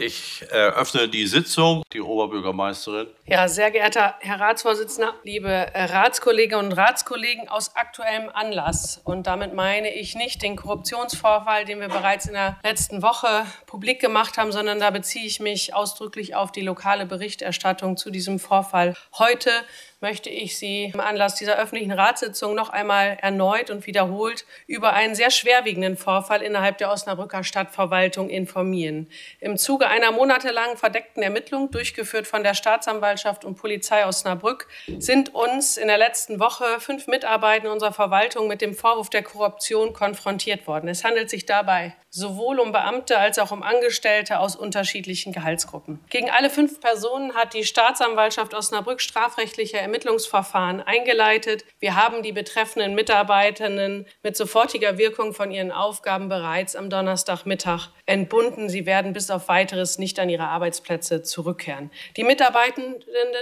Ich eröffne die Sitzung, die Oberbürgermeisterin. Ja, sehr geehrter Herr Ratsvorsitzender, liebe Ratskolleginnen und Ratskollegen, aus aktuellem Anlass. Und damit meine ich nicht den Korruptionsvorfall, den wir bereits in der letzten Woche publik gemacht haben, sondern da beziehe ich mich ausdrücklich auf die lokale Berichterstattung zu diesem Vorfall. Heute möchte ich Sie im Anlass dieser öffentlichen Ratssitzung noch einmal erneut und wiederholt über einen sehr schwerwiegenden Vorfall innerhalb der Osnabrücker Stadtverwaltung informieren. Im Zuge einer monatelangen verdeckten Ermittlung, durchgeführt von der Staatsanwaltschaft und Polizei Osnabrück, sind uns in der letzten Woche 5 Mitarbeiter unserer Verwaltung mit dem Vorwurf der Korruption konfrontiert worden. Es handelt sich dabei sowohl um Beamte als auch um Angestellte aus unterschiedlichen Gehaltsgruppen. Gegen alle 5 Personen hat die Staatsanwaltschaft Osnabrück strafrechtliche Ermittlungsverfahren eingeleitet. Wir haben die betreffenden Mitarbeitenden mit sofortiger Wirkung von ihren Aufgaben bereits am Donnerstagmittag entbunden. Sie werden bis auf Weiteres nicht an ihre Arbeitsplätze zurückkehren. Die Mitarbeitenden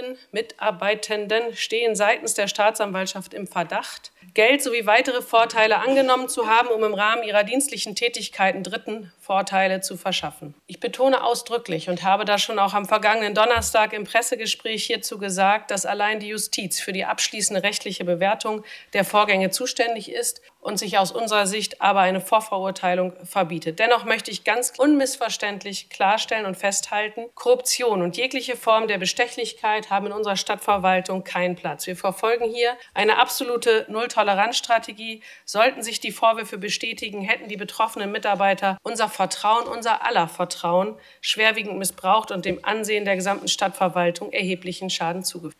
stehen seitens der Staatsanwaltschaft im Verdacht, Geld sowie weitere Vorteile angenommen zu haben, um im Rahmen ihrer dienstlichen Tätigkeiten Dritten Vorteile zu verschaffen. Ich betone ausdrücklich und habe das schon auch am vergangenen Donnerstag im Pressegespräch hierzu gesagt, dass allein die Justiz für die abschließende rechtliche Bewertung der Vorgänge zuständig ist und sich aus unserer Sicht aber eine Vorverurteilung verbietet. Dennoch möchte ich ganz unmissverständlich klarstellen und festhalten, Korruption und jegliche Form der Bestechlichkeit haben in unserer Stadtverwaltung keinen Platz. Wir verfolgen hier eine absolute Null-Toleranz-Strategie. Sollten sich die Vorwürfe bestätigen, hätten die betroffenen Mitarbeiter unser Vertrauen, unser aller Vertrauen, schwerwiegend missbraucht und dem Ansehen der gesamten Stadtverwaltung erheblichen Schaden zugefügt.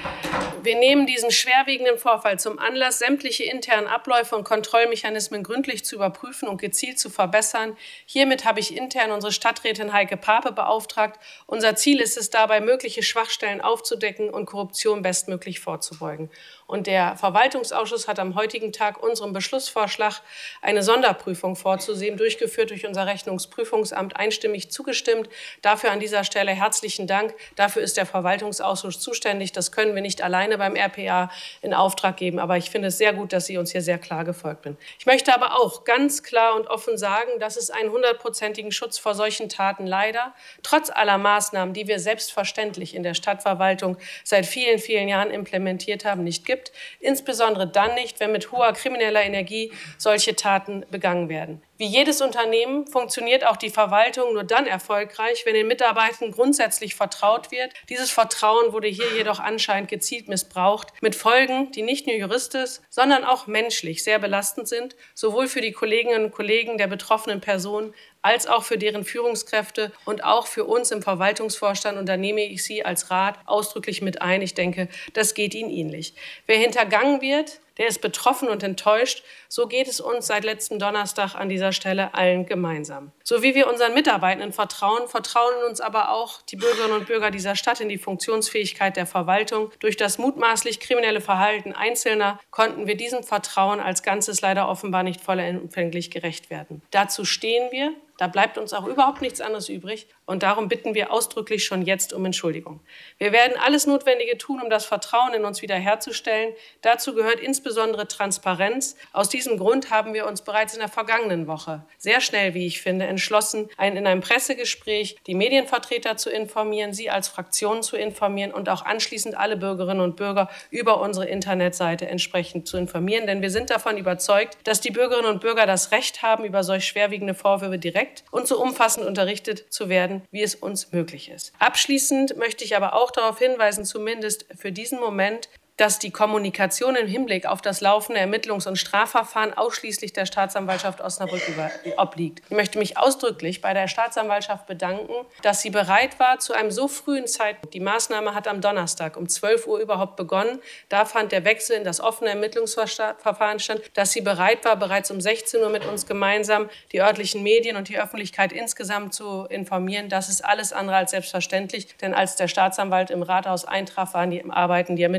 Wir nehmen diesen schwerwiegenden Vorfall zum Anlass, sämtliche internen Abläufe und Kontrollmechanismen gründlich zu überprüfen und gezielt zu verbessern. Hiermit habe ich intern unsere Stadträtin Heike Pape beauftragt. Unser Ziel ist es dabei, mögliche Schwachstellen aufzudecken und Korruption bestmöglich vorzubeugen. Und der Verwaltungsausschuss hat am heutigen Tag unserem Beschlussvorschlag, eine Sonderprüfung vorzusehen, durchgeführt durch unser Rechnungsprüfungsamt, einstimmig zugestimmt. Dafür an dieser Stelle herzlichen Dank. Dafür ist der Verwaltungsausschuss zuständig. Das können wir nicht alleine beim RPA in Auftrag geben. Aber ich finde es sehr gut, dass Sie uns hier sehr klar gefolgt sind. Ich möchte aber auch ganz klar und offen sagen, dass es einen 100%igen Schutz vor solchen Taten leider, trotz aller Maßnahmen, die wir selbstverständlich in der Stadtverwaltung seit vielen, vielen Jahren implementiert haben, nicht gibt. Insbesondere dann nicht, wenn mit hoher krimineller Energie solche Taten begangen werden. Wie jedes Unternehmen funktioniert auch die Verwaltung nur dann erfolgreich, wenn den Mitarbeitern grundsätzlich vertraut wird. Dieses Vertrauen wurde hier jedoch anscheinend gezielt missbraucht, mit Folgen, die nicht nur juristisch, sondern auch menschlich sehr belastend sind, sowohl für die Kolleginnen und Kollegen der betroffenen Personen als auch für deren Führungskräfte und auch für uns im Verwaltungsvorstand. Und da nehme ich Sie als Rat ausdrücklich mit ein. Ich denke, das geht Ihnen ähnlich. Wer hintergangen wird, der ist betroffen und enttäuscht. So geht es uns seit letztem Donnerstag an dieser Stelle allen gemeinsam. So wie wir unseren Mitarbeitenden vertrauen, vertrauen uns aber auch die Bürgerinnen und Bürger dieser Stadt in die Funktionsfähigkeit der Verwaltung. Durch das mutmaßlich kriminelle Verhalten Einzelner konnten wir diesem Vertrauen als Ganzes leider offenbar nicht vollumfänglich gerecht werden. Dazu stehen wir. Da bleibt uns auch überhaupt nichts anderes übrig. Und darum bitten wir ausdrücklich schon jetzt um Entschuldigung. Wir werden alles Notwendige tun, um das Vertrauen in uns wiederherzustellen. Dazu gehört insbesondere Transparenz. Aus diesem Grund haben wir uns bereits in der vergangenen Woche sehr schnell, wie ich finde, entschlossen, in einem Pressegespräch die Medienvertreter zu informieren, sie als Fraktion zu informieren und auch anschließend alle Bürgerinnen und Bürger über unsere Internetseite entsprechend zu informieren. Denn wir sind davon überzeugt, dass die Bürgerinnen und Bürger das Recht haben, über solch schwerwiegende Vorwürfe direkt und so umfassend unterrichtet zu werden, wie es uns möglich ist. Abschließend möchte ich aber auch darauf hinweisen, zumindest für diesen Moment, dass die Kommunikation im Hinblick auf das laufende Ermittlungs- und Strafverfahren ausschließlich der Staatsanwaltschaft Osnabrück obliegt. Ich möchte mich ausdrücklich bei der Staatsanwaltschaft bedanken, dass sie bereit war, zu einem so frühen Zeitpunkt, die Maßnahme hat am Donnerstag um 12 Uhr überhaupt begonnen, da fand der Wechsel in das offene Ermittlungsverfahren statt, dass sie bereit war, bereits um 16 Uhr mit uns gemeinsam die örtlichen Medien und die Öffentlichkeit insgesamt zu informieren. Das ist alles andere als selbstverständlich, denn als der Staatsanwalt im Rathaus eintraf, waren die Ermittlungsarbeiten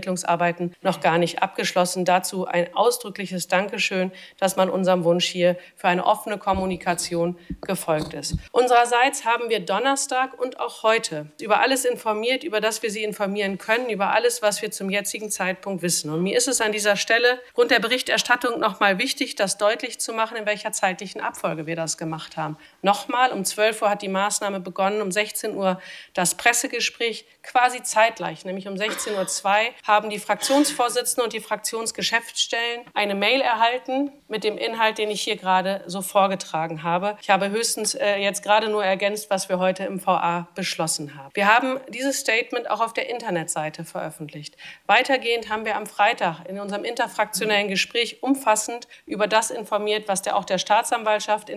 Arbeiten noch gar nicht abgeschlossen. Dazu ein ausdrückliches Dankeschön, dass man unserem Wunsch hier für eine offene Kommunikation gefolgt ist. Unsererseits haben wir Donnerstag und auch heute über alles informiert, über das wir Sie informieren können, über alles, was wir zum jetzigen Zeitpunkt wissen. Und mir ist es an dieser Stelle aufgrund der Berichterstattung nochmal wichtig, das deutlich zu machen, in welcher zeitlichen Abfolge wir das gemacht haben. Nochmal, um 12 Uhr hat die Maßnahme begonnen, um 16 Uhr das Pressegespräch, quasi zeitgleich, nämlich um 16:02 Uhr haben die Fraktionsvorsitzenden und die Fraktionsgeschäftsstellen eine Mail erhalten mit dem Inhalt, den ich hier gerade so vorgetragen habe. Ich habe höchstens jetzt gerade nur ergänzt, was wir heute im VA beschlossen haben. Wir haben dieses Statement auch auf der Internetseite veröffentlicht. Weitergehend haben wir am Freitag in unserem interfraktionellen Gespräch umfassend über das informiert, was auch der Staatsanwalt in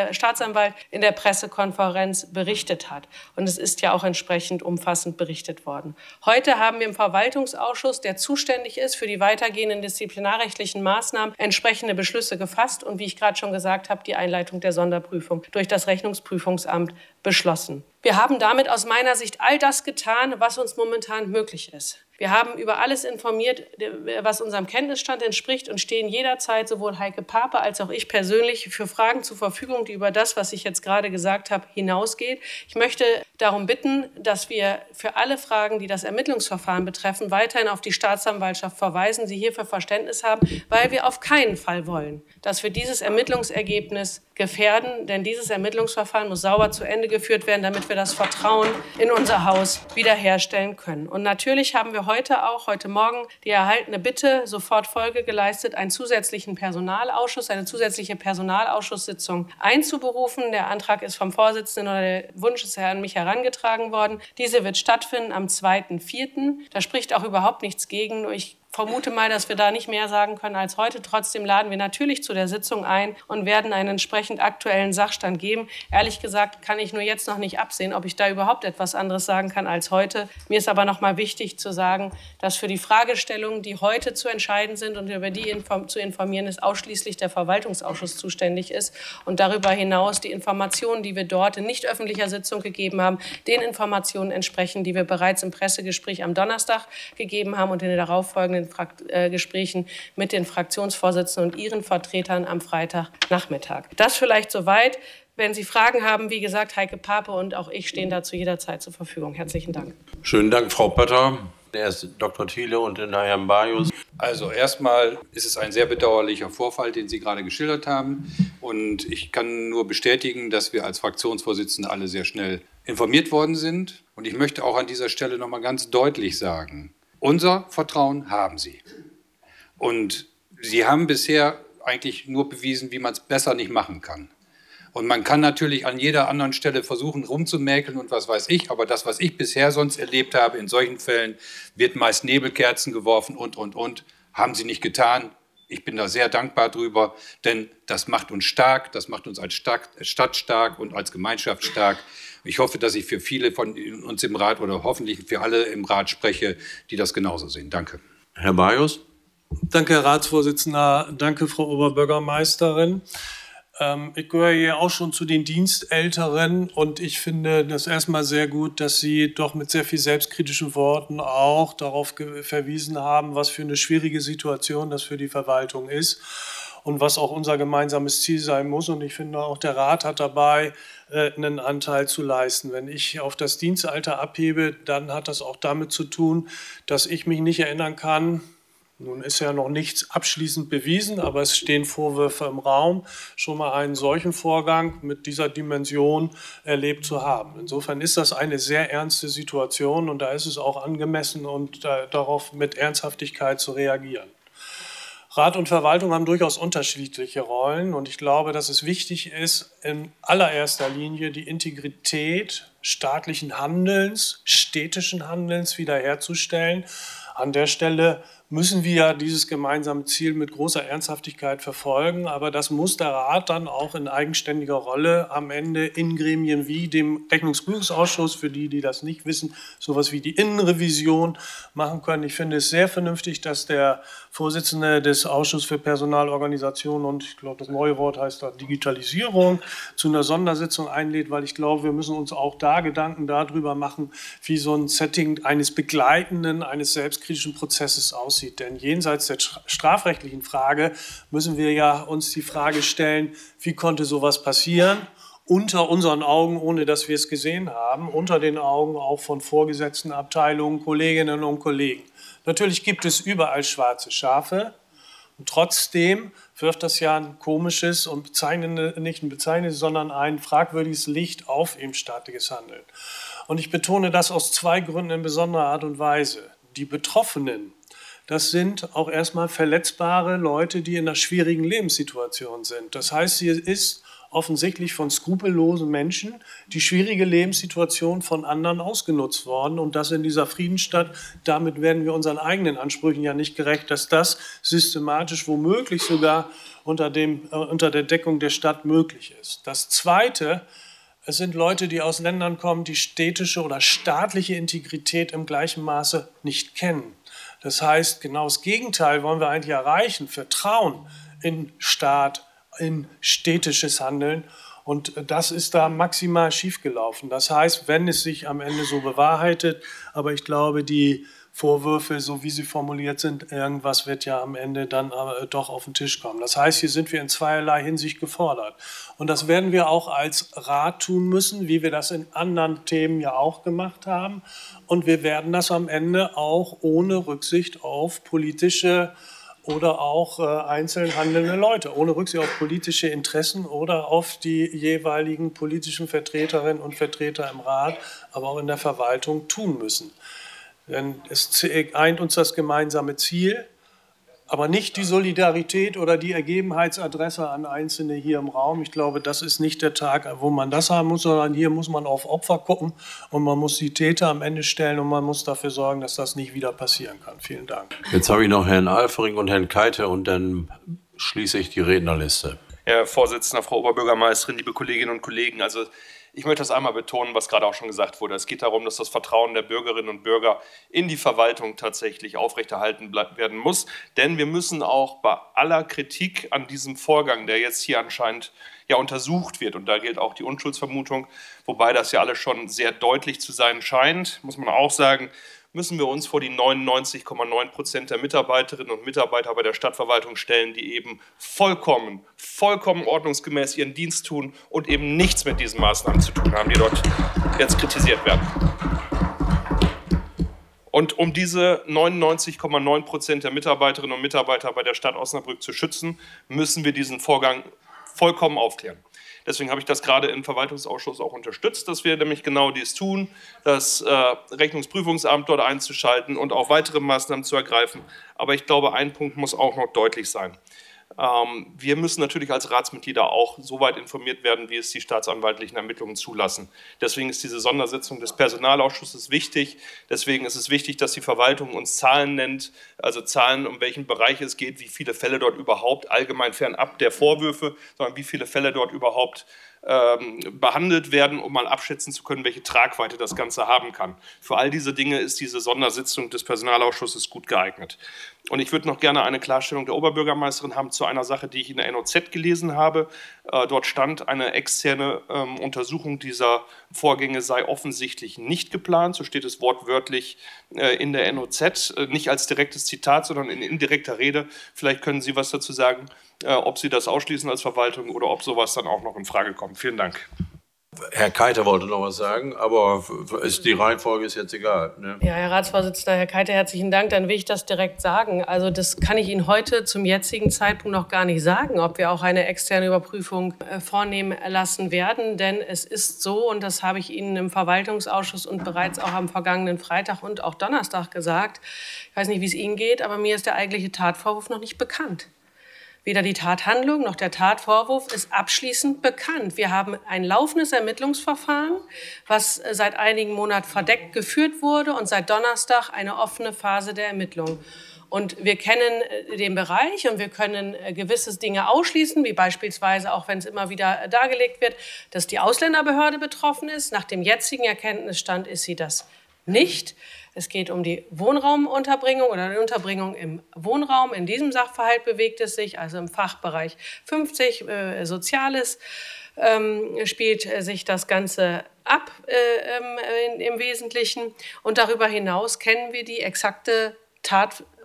der Pressekonferenz berichtet hat. Und es ist ja auch entsprechend umfassend berichtet worden. Heute haben wir im Verwaltungsausschuss, der zuständig ist für die weitergehenden disziplinarrechtlichen Maßnahmen, entsprechende Beschlüsse gefasst und, wie ich gerade schon gesagt habe, die Einleitung der Sonderprüfung durch das Rechnungsprüfungsamt beschlossen. Wir haben damit aus meiner Sicht all das getan, was uns momentan möglich ist. Wir haben über alles informiert, was unserem Kenntnisstand entspricht und stehen jederzeit sowohl Heike Pape als auch ich persönlich für Fragen zur Verfügung, die über das, was ich jetzt gerade gesagt habe, hinausgeht. Ich möchte darum bitten, dass wir für alle Fragen, die das Ermittlungsverfahren betreffen, weiterhin auf die Staatsanwaltschaft verweisen, sie hierfür Verständnis haben, weil wir auf keinen Fall wollen, dass wir dieses Ermittlungsergebnis gefährden, denn dieses Ermittlungsverfahren muss sauber zu Ende geführt werden, damit wir das Vertrauen in unser Haus wiederherstellen können. Und natürlich haben wir heute Morgen die erhaltene Bitte sofort Folge geleistet, einen zusätzlichen Personalausschuss, eine zusätzliche Personalausschusssitzung einzuberufen. Der Antrag ist vom Vorsitzenden oder der Wunsch ist an mich herangetragen worden. Diese wird stattfinden am 2.4. Da spricht auch überhaupt nichts gegen. Nur ich vermute mal, dass wir da nicht mehr sagen können als heute. Trotzdem laden wir natürlich zu der Sitzung ein und werden einen entsprechend aktuellen Sachstand geben. Ehrlich gesagt kann ich nur jetzt noch nicht absehen, ob ich da überhaupt etwas anderes sagen kann als heute. Mir ist aber noch mal wichtig zu sagen, dass für die Fragestellungen, die heute zu entscheiden sind und über die zu informieren ist, ausschließlich der Verwaltungsausschuss zuständig ist und darüber hinaus die Informationen, die wir dort in nicht öffentlicher Sitzung gegeben haben, den Informationen entsprechen, die wir bereits im Pressegespräch am Donnerstag gegeben haben und in den darauffolgenden Gesprächen mit den Fraktionsvorsitzenden und ihren Vertretern am Freitagnachmittag. Das vielleicht soweit. Wenn Sie Fragen haben, wie gesagt, Heike Pape und auch ich stehen dazu jederzeit zur Verfügung. Herzlichen Dank. Schönen Dank, Frau Pötter. Erst Dr. Thiele und dann Herr Bajus. Also erstmal ist es ein sehr bedauerlicher Vorfall, den Sie gerade geschildert haben. Und ich kann nur bestätigen, dass wir als Fraktionsvorsitzende alle sehr schnell informiert worden sind. Und ich möchte auch an dieser Stelle noch mal ganz deutlich sagen, unser Vertrauen haben Sie. Und Sie haben bisher eigentlich nur bewiesen, wie man es besser nicht machen kann. Und man kann natürlich an jeder anderen Stelle versuchen, rumzumäkeln und was weiß ich. Aber das, was ich bisher sonst erlebt habe, in solchen Fällen wird meist Nebelkerzen geworfen und. Haben Sie nicht getan. Ich bin da sehr dankbar drüber, denn das macht uns stark, das macht uns als Stadt stark und als Gemeinschaft stark. Ich hoffe, dass ich für viele von uns im Rat oder hoffentlich für alle im Rat spreche, die das genauso sehen. Danke. Herr Bajus. Danke, Herr Ratsvorsitzender. Danke, Frau Oberbürgermeisterin. Ich gehöre hier auch schon zu den Dienstälteren und ich finde das erstmal sehr gut, dass Sie doch mit sehr viel selbstkritischen Worten auch darauf verwiesen haben, was für eine schwierige Situation das für die Verwaltung ist und was auch unser gemeinsames Ziel sein muss. Und ich finde auch, der Rat hat dabei einen Anteil zu leisten. Wenn ich auf das Dienstalter abhebe, dann hat das auch damit zu tun, dass ich mich nicht erinnern kann. Nun ist ja noch nichts abschließend bewiesen, aber es stehen Vorwürfe im Raum, schon mal einen solchen Vorgang mit dieser Dimension erlebt zu haben. Insofern ist das eine sehr ernste Situation und da ist es auch angemessen und darauf mit Ernsthaftigkeit zu reagieren. Rat und Verwaltung haben durchaus unterschiedliche Rollen und ich glaube, dass es wichtig ist, in allererster Linie die Integrität staatlichen Handelns, städtischen Handelns wiederherzustellen. An der Stelle müssen wir dieses gemeinsame Ziel mit großer Ernsthaftigkeit verfolgen. Aber das muss der Rat dann auch in eigenständiger Rolle am Ende in Gremien wie dem Rechnungsprüfungsausschuss, für die, die das nicht wissen, sowas wie die Innenrevision machen können. Ich finde es sehr vernünftig, dass der Vorsitzende des Ausschusses für Personalorganisation und ich glaube, das neue Wort heißt da Digitalisierung, zu einer Sondersitzung einlädt, weil ich glaube, wir müssen uns auch da Gedanken darüber machen, wie so ein Setting eines begleitenden, eines selbstkritischen Prozesses aussieht. aussieht. Denn jenseits der strafrechtlichen Frage müssen wir ja uns die Frage stellen, wie konnte sowas passieren? Unter unseren Augen, ohne dass wir es gesehen haben, unter den Augen auch von vorgesetzten Abteilungen, Kolleginnen und Kollegen. Natürlich gibt es überall schwarze Schafe und trotzdem wirft das ja ein komisches und nicht ein bezeichnendes, sondern ein fragwürdiges Licht auf eben staatliches Handeln. Und ich betone das aus zwei Gründen in besonderer Art und Weise. Die Betroffenen, das sind auch erstmal verletzbare Leute, die in einer schwierigen Lebenssituation sind. Das heißt, hier ist offensichtlich von skrupellosen Menschen die schwierige Lebenssituation von anderen ausgenutzt worden und das in dieser Friedensstadt. Damit werden wir unseren eigenen Ansprüchen ja nicht gerecht, dass das systematisch womöglich sogar unter der Deckung der Stadt möglich ist. Das Zweite, es sind Leute, die aus Ländern kommen, die städtische oder staatliche Integrität im gleichen Maße nicht kennen. Das heißt, genau das Gegenteil wollen wir eigentlich erreichen, Vertrauen in Staat, in städtisches Handeln. Und das ist da maximal schiefgelaufen. Das heißt, wenn es sich am Ende so bewahrheitet, aber ich glaube, die Vorwürfe, so wie sie formuliert sind, irgendwas wird ja am Ende dann doch auf den Tisch kommen. Das heißt, hier sind wir in zweierlei Hinsicht gefordert. Und das werden wir auch als Rat tun müssen, wie wir das in anderen Themen ja auch gemacht haben. Und wir werden das am Ende auch ohne Rücksicht auf politische oder auch einzeln handelnde Leute, ohne Rücksicht auf politische Interessen oder auf die jeweiligen politischen Vertreterinnen und Vertreter im Rat, aber auch in der Verwaltung tun müssen. Denn es eint uns das gemeinsame Ziel, aber nicht die Solidarität oder die Ergebenheitsadresse an Einzelne hier im Raum. Ich glaube, das ist nicht der Tag, wo man das haben muss, sondern hier muss man auf Opfer gucken und man muss die Täter am Ende stellen und man muss dafür sorgen, dass das nicht wieder passieren kann. Vielen Dank. Jetzt habe ich noch Herrn Alfering und Herrn Keite und dann schließe ich die Rednerliste. Herr Vorsitzender, Frau Oberbürgermeisterin, liebe Kolleginnen und Kollegen, also ich möchte das einmal betonen, was gerade auch schon gesagt wurde. Es geht darum, dass das Vertrauen der Bürgerinnen und Bürger in die Verwaltung tatsächlich aufrechterhalten werden muss. Denn wir müssen auch bei aller Kritik an diesem Vorgang, der jetzt hier anscheinend ja untersucht wird, und da gilt auch die Unschuldsvermutung, wobei das ja alles schon sehr deutlich zu sein scheint, muss man auch sagen, müssen wir uns vor die 99,9% der Mitarbeiterinnen und Mitarbeiter bei der Stadtverwaltung stellen, die eben vollkommen ordnungsgemäß ihren Dienst tun und eben nichts mit diesen Maßnahmen zu tun haben, die dort jetzt kritisiert werden. Und um diese 99,9% der Mitarbeiterinnen und Mitarbeiter bei der Stadt Osnabrück zu schützen, müssen wir diesen Vorgang vollkommen aufklären. Deswegen habe ich das gerade im Verwaltungsausschuss auch unterstützt, dass wir nämlich genau dies tun, das Rechnungsprüfungsamt dort einzuschalten und auch weitere Maßnahmen zu ergreifen. Aber ich glaube, ein Punkt muss auch noch deutlich sein. Wir müssen natürlich als Ratsmitglieder auch so weit informiert werden, wie es die staatsanwaltlichen Ermittlungen zulassen. Deswegen ist diese Sondersitzung des Personalausschusses wichtig. Deswegen ist es wichtig, dass die Verwaltung uns Zahlen nennt, also Zahlen, um welchen Bereich es geht, wie viele Fälle dort überhaupt, allgemein fernab der Vorwürfe, sondern wie viele Fälle dort überhaupt behandelt werden, um mal abschätzen zu können, welche Tragweite das Ganze haben kann. Für all diese Dinge ist diese Sondersitzung des Personalausschusses gut geeignet. Und ich würde noch gerne eine Klarstellung der Oberbürgermeisterin haben zu einer Sache, die ich in der NOZ gelesen habe. Dort stand, eine externe Untersuchung dieser Vorgänge sei offensichtlich nicht geplant. So steht es wortwörtlich in der NOZ, nicht als direktes Zitat, sondern in indirekter Rede. Vielleicht können Sie was dazu sagen, ob Sie das ausschließen als Verwaltung oder ob sowas dann auch noch in Frage kommt. Vielen Dank. Herr Keite wollte noch was sagen, aber die Reihenfolge ist jetzt egal. Ne? Ja, Herr Ratsvorsitzender, Herr Keite, herzlichen Dank. Dann will ich das direkt sagen. Also das kann ich Ihnen heute zum jetzigen Zeitpunkt noch gar nicht sagen, ob wir auch eine externe Überprüfung vornehmen lassen werden. Denn es ist so, und das habe ich Ihnen im Verwaltungsausschuss und bereits auch am vergangenen Freitag und auch Donnerstag gesagt, ich weiß nicht, wie es Ihnen geht, aber mir ist der eigentliche Tatvorwurf noch nicht bekannt. Weder die Tathandlung noch der Tatvorwurf ist abschließend bekannt. Wir haben ein laufendes Ermittlungsverfahren, was seit einigen Monaten verdeckt geführt wurde und seit Donnerstag eine offene Phase der Ermittlung. Und wir kennen den Bereich und wir können gewisse Dinge ausschließen, wie beispielsweise, auch wenn es immer wieder dargelegt wird, dass die Ausländerbehörde betroffen ist. Nach dem jetzigen Erkenntnisstand ist sie das nicht. Es geht um die Wohnraumunterbringung oder die Unterbringung im Wohnraum. In diesem Sachverhalt bewegt es sich, also im Fachbereich 50, Soziales, spielt sich das Ganze ab im Wesentlichen. Und darüber hinaus kennen wir die exakte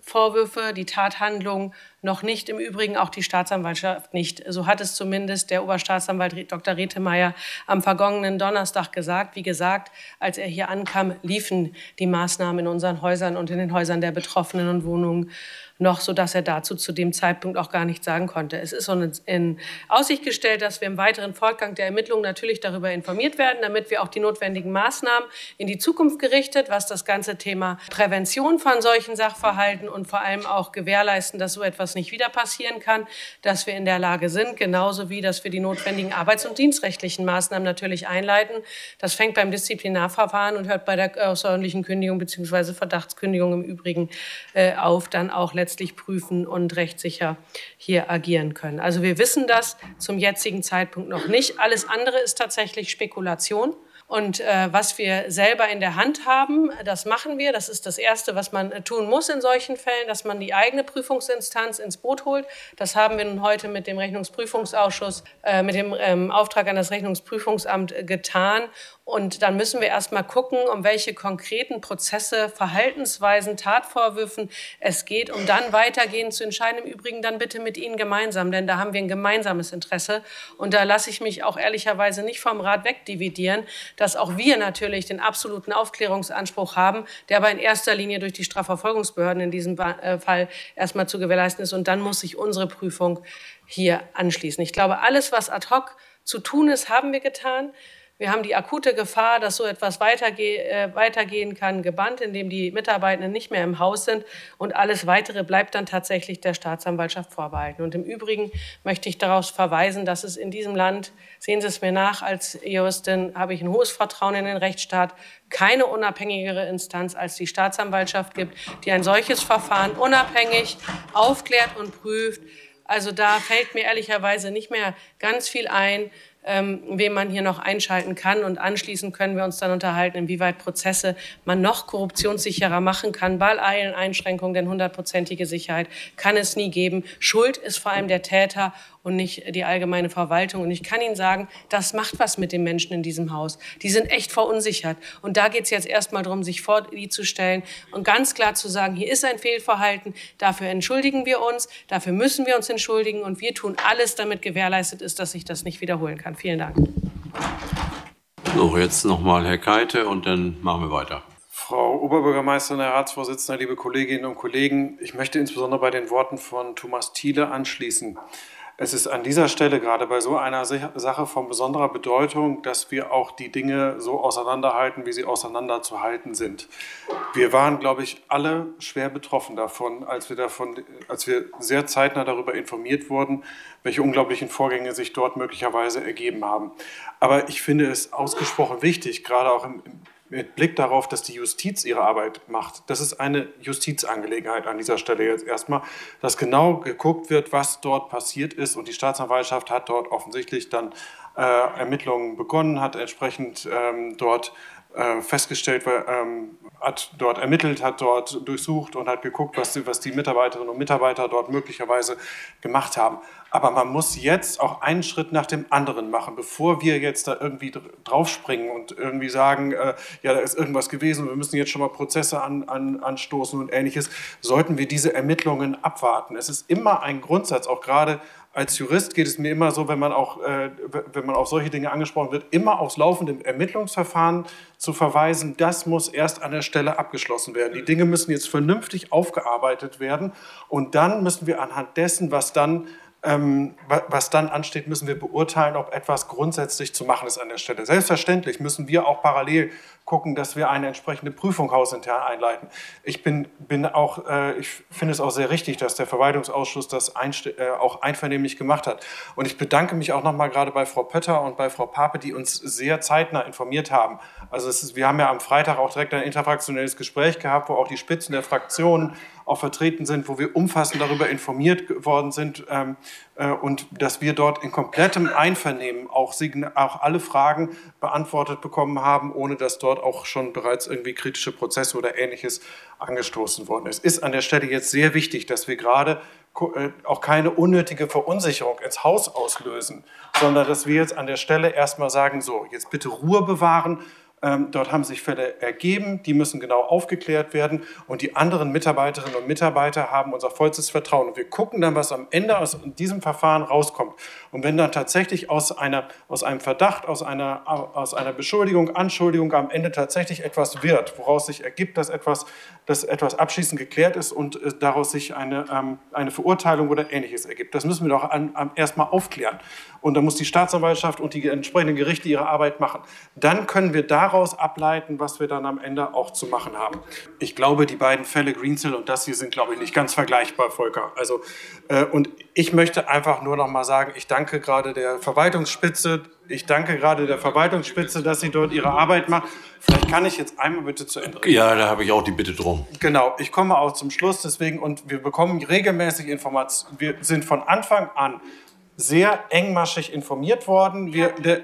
Vorwürfe, die Tathandlung noch nicht, im Übrigen auch die Staatsanwaltschaft nicht. So hat es zumindest der Oberstaatsanwalt Dr. Retemeyer am vergangenen Donnerstag gesagt. Wie gesagt, als er hier ankam, liefen die Maßnahmen in unseren Häusern und in den Häusern der Betroffenen und Wohnungen noch, sodass er dazu zu dem Zeitpunkt auch gar nichts sagen konnte. Es ist uns in Aussicht gestellt, dass wir im weiteren Fortgang der Ermittlungen natürlich darüber informiert werden, damit wir auch die notwendigen Maßnahmen in die Zukunft gerichtet, was das ganze Thema Prävention von solchen Sachverhalten und vor allem auch gewährleisten, dass so etwas nicht wieder passieren kann, dass wir in der Lage sind, genauso wie, dass wir die notwendigen arbeits- und dienstrechtlichen Maßnahmen natürlich einleiten. Das fängt beim Disziplinarverfahren und hört bei der außerordentlichen Kündigung bzw. Verdachtskündigung im Übrigen auf, dann auch letztlich prüfen und rechtssicher hier agieren können. Also wir wissen das zum jetzigen Zeitpunkt noch nicht. Alles andere ist tatsächlich Spekulation. Und was wir selber in der Hand haben, das machen wir. Das ist das Erste, was man tun muss in solchen Fällen, dass man die eigene Prüfungsinstanz ins Boot holt. Das haben wir nun heute mit dem Rechnungsprüfungsausschuss, mit dem Auftrag an das Rechnungsprüfungsamt getan. Und dann müssen wir erst mal gucken, um welche konkreten Prozesse, Verhaltensweisen, Tatvorwürfen es geht, um dann weitergehend zu entscheiden. Im Übrigen dann bitte mit Ihnen gemeinsam, denn da haben wir ein gemeinsames Interesse. Und da lasse ich mich auch ehrlicherweise nicht vom Rat wegdividieren, dass auch wir natürlich den absoluten Aufklärungsanspruch haben, der aber in erster Linie durch die Strafverfolgungsbehörden in diesem Fall erstmal zu gewährleisten ist. Und dann muss sich unsere Prüfung hier anschließen. Ich glaube, alles, was ad hoc zu tun ist, haben wir getan. Wir haben die akute Gefahr, dass so etwas weitergehen kann, gebannt, indem die Mitarbeitenden nicht mehr im Haus sind. Und alles Weitere bleibt dann tatsächlich der Staatsanwaltschaft vorbehalten. Und im Übrigen möchte ich darauf verweisen, dass es in diesem Land, sehen Sie es mir nach, als Juristin habe ich ein hohes Vertrauen in den Rechtsstaat, keine unabhängigere Instanz als die Staatsanwaltschaft gibt, die ein solches Verfahren unabhängig aufklärt und prüft. Also da fällt mir ehrlicherweise nicht mehr ganz viel ein, wen man hier noch einschalten kann. Und anschließend können wir uns dann unterhalten, inwieweit Prozesse man noch korruptionssicherer machen kann. Bei allen Einschränkungen, denn 100%ige Sicherheit kann es nie geben. Schuld ist vor allem der Täter und nicht die allgemeine Verwaltung. Und ich kann Ihnen sagen, das macht was mit den Menschen in diesem Haus. Die sind echt verunsichert. Und da geht es jetzt erstmal darum, sich vor die zu stellen und ganz klar zu sagen, hier ist ein Fehlverhalten, dafür entschuldigen wir uns, dafür müssen wir uns entschuldigen und wir tun alles, damit gewährleistet ist, dass sich das nicht wiederholen kann. Vielen Dank. So, jetzt nochmal Herr Keite und dann machen wir weiter. Frau Oberbürgermeisterin, Herr Ratsvorsitzender, liebe Kolleginnen und Kollegen, ich möchte insbesondere bei den Worten von Thomas Thiele anschließen. Es ist an dieser Stelle gerade bei so einer Sache von besonderer Bedeutung, dass wir auch die Dinge so auseinanderhalten, wie sie auseinanderzuhalten sind. Wir waren, glaube ich, alle schwer betroffen davon, als wir sehr zeitnah darüber informiert wurden, welche unglaublichen Vorgänge sich dort möglicherweise ergeben haben. Aber ich finde es ausgesprochen wichtig, gerade auch mit Blick darauf, dass die Justiz ihre Arbeit macht. Das ist eine Justizangelegenheit an dieser Stelle jetzt erstmal, dass genau geguckt wird, was dort passiert ist. Und die Staatsanwaltschaft hat dort offensichtlich dann Ermittlungen begonnen, hat entsprechend dort festgestellt, hat dort ermittelt, hat dort durchsucht und hat geguckt, was die Mitarbeiterinnen und Mitarbeiter dort möglicherweise gemacht haben. Aber man muss jetzt auch einen Schritt nach dem anderen machen, bevor wir jetzt da irgendwie draufspringen und irgendwie sagen, ja, da ist irgendwas gewesen, wir müssen jetzt schon mal Prozesse anstoßen und Ähnliches, sollten wir diese Ermittlungen abwarten. Es ist immer ein Grundsatz, auch gerade als Jurist geht es mir immer so, wenn man auf solche Dinge angesprochen wird, immer aufs laufende Ermittlungsverfahren zu verweisen. Das muss erst an der Stelle abgeschlossen werden. Die Dinge müssen jetzt vernünftig aufgearbeitet werden und dann müssen wir anhand dessen, was dann ansteht, müssen wir beurteilen, ob etwas grundsätzlich zu machen ist an der Stelle. Selbstverständlich müssen wir auch parallel gucken, dass wir eine entsprechende Prüfung hausintern einleiten. Ich finde es auch sehr richtig, dass der Verwaltungsausschuss das auch einvernehmlich gemacht hat. Und ich bedanke mich auch nochmal gerade bei Frau Pötter und bei Frau Pape, die uns sehr zeitnah informiert haben. Also wir haben ja am Freitag auch direkt ein interfraktionelles Gespräch gehabt, wo auch die Spitzen der Fraktionen auch vertreten sind, wo wir umfassend darüber informiert worden sind und dass wir dort in komplettem Einvernehmen auch alle Fragen beantwortet bekommen haben, ohne dass dort auch schon bereits irgendwie kritische Prozesse oder Ähnliches angestoßen worden ist. Es ist an der Stelle jetzt sehr wichtig, dass wir gerade auch keine unnötige Verunsicherung ins Haus auslösen, sondern dass wir jetzt an der Stelle erstmal sagen, so, jetzt bitte Ruhe bewahren, Dort haben sich Fälle ergeben, die müssen genau aufgeklärt werden und die anderen Mitarbeiterinnen und Mitarbeiter haben unser vollstes Vertrauen. Und wir gucken dann, was am Ende aus diesem Verfahren rauskommt. Und wenn dann tatsächlich aus einem Verdacht, aus einer Beschuldigung, Anschuldigung am Ende tatsächlich etwas wird, woraus sich ergibt, dass etwas abschließend geklärt ist und daraus sich eine Verurteilung oder Ähnliches ergibt, das müssen wir doch erstmal aufklären. Und dann muss die Staatsanwaltschaft und die entsprechenden Gerichte ihre Arbeit machen. Dann können wir daraus ableiten, was wir dann am Ende auch zu machen haben. Ich glaube, die beiden Fälle Greensill und das hier sind, glaube ich, nicht ganz vergleichbar, Volker. Also, und ich möchte einfach nur noch mal sagen, ich danke gerade der Verwaltungsspitze, dass sie dort ihre Arbeit macht. Vielleicht kann ich jetzt einmal bitte zu Ende reden. Ja, da habe ich auch die Bitte drum. Genau, ich komme auch zum Schluss deswegen und wir bekommen regelmäßig Informationen. Wir sind von Anfang an sehr engmaschig informiert worden.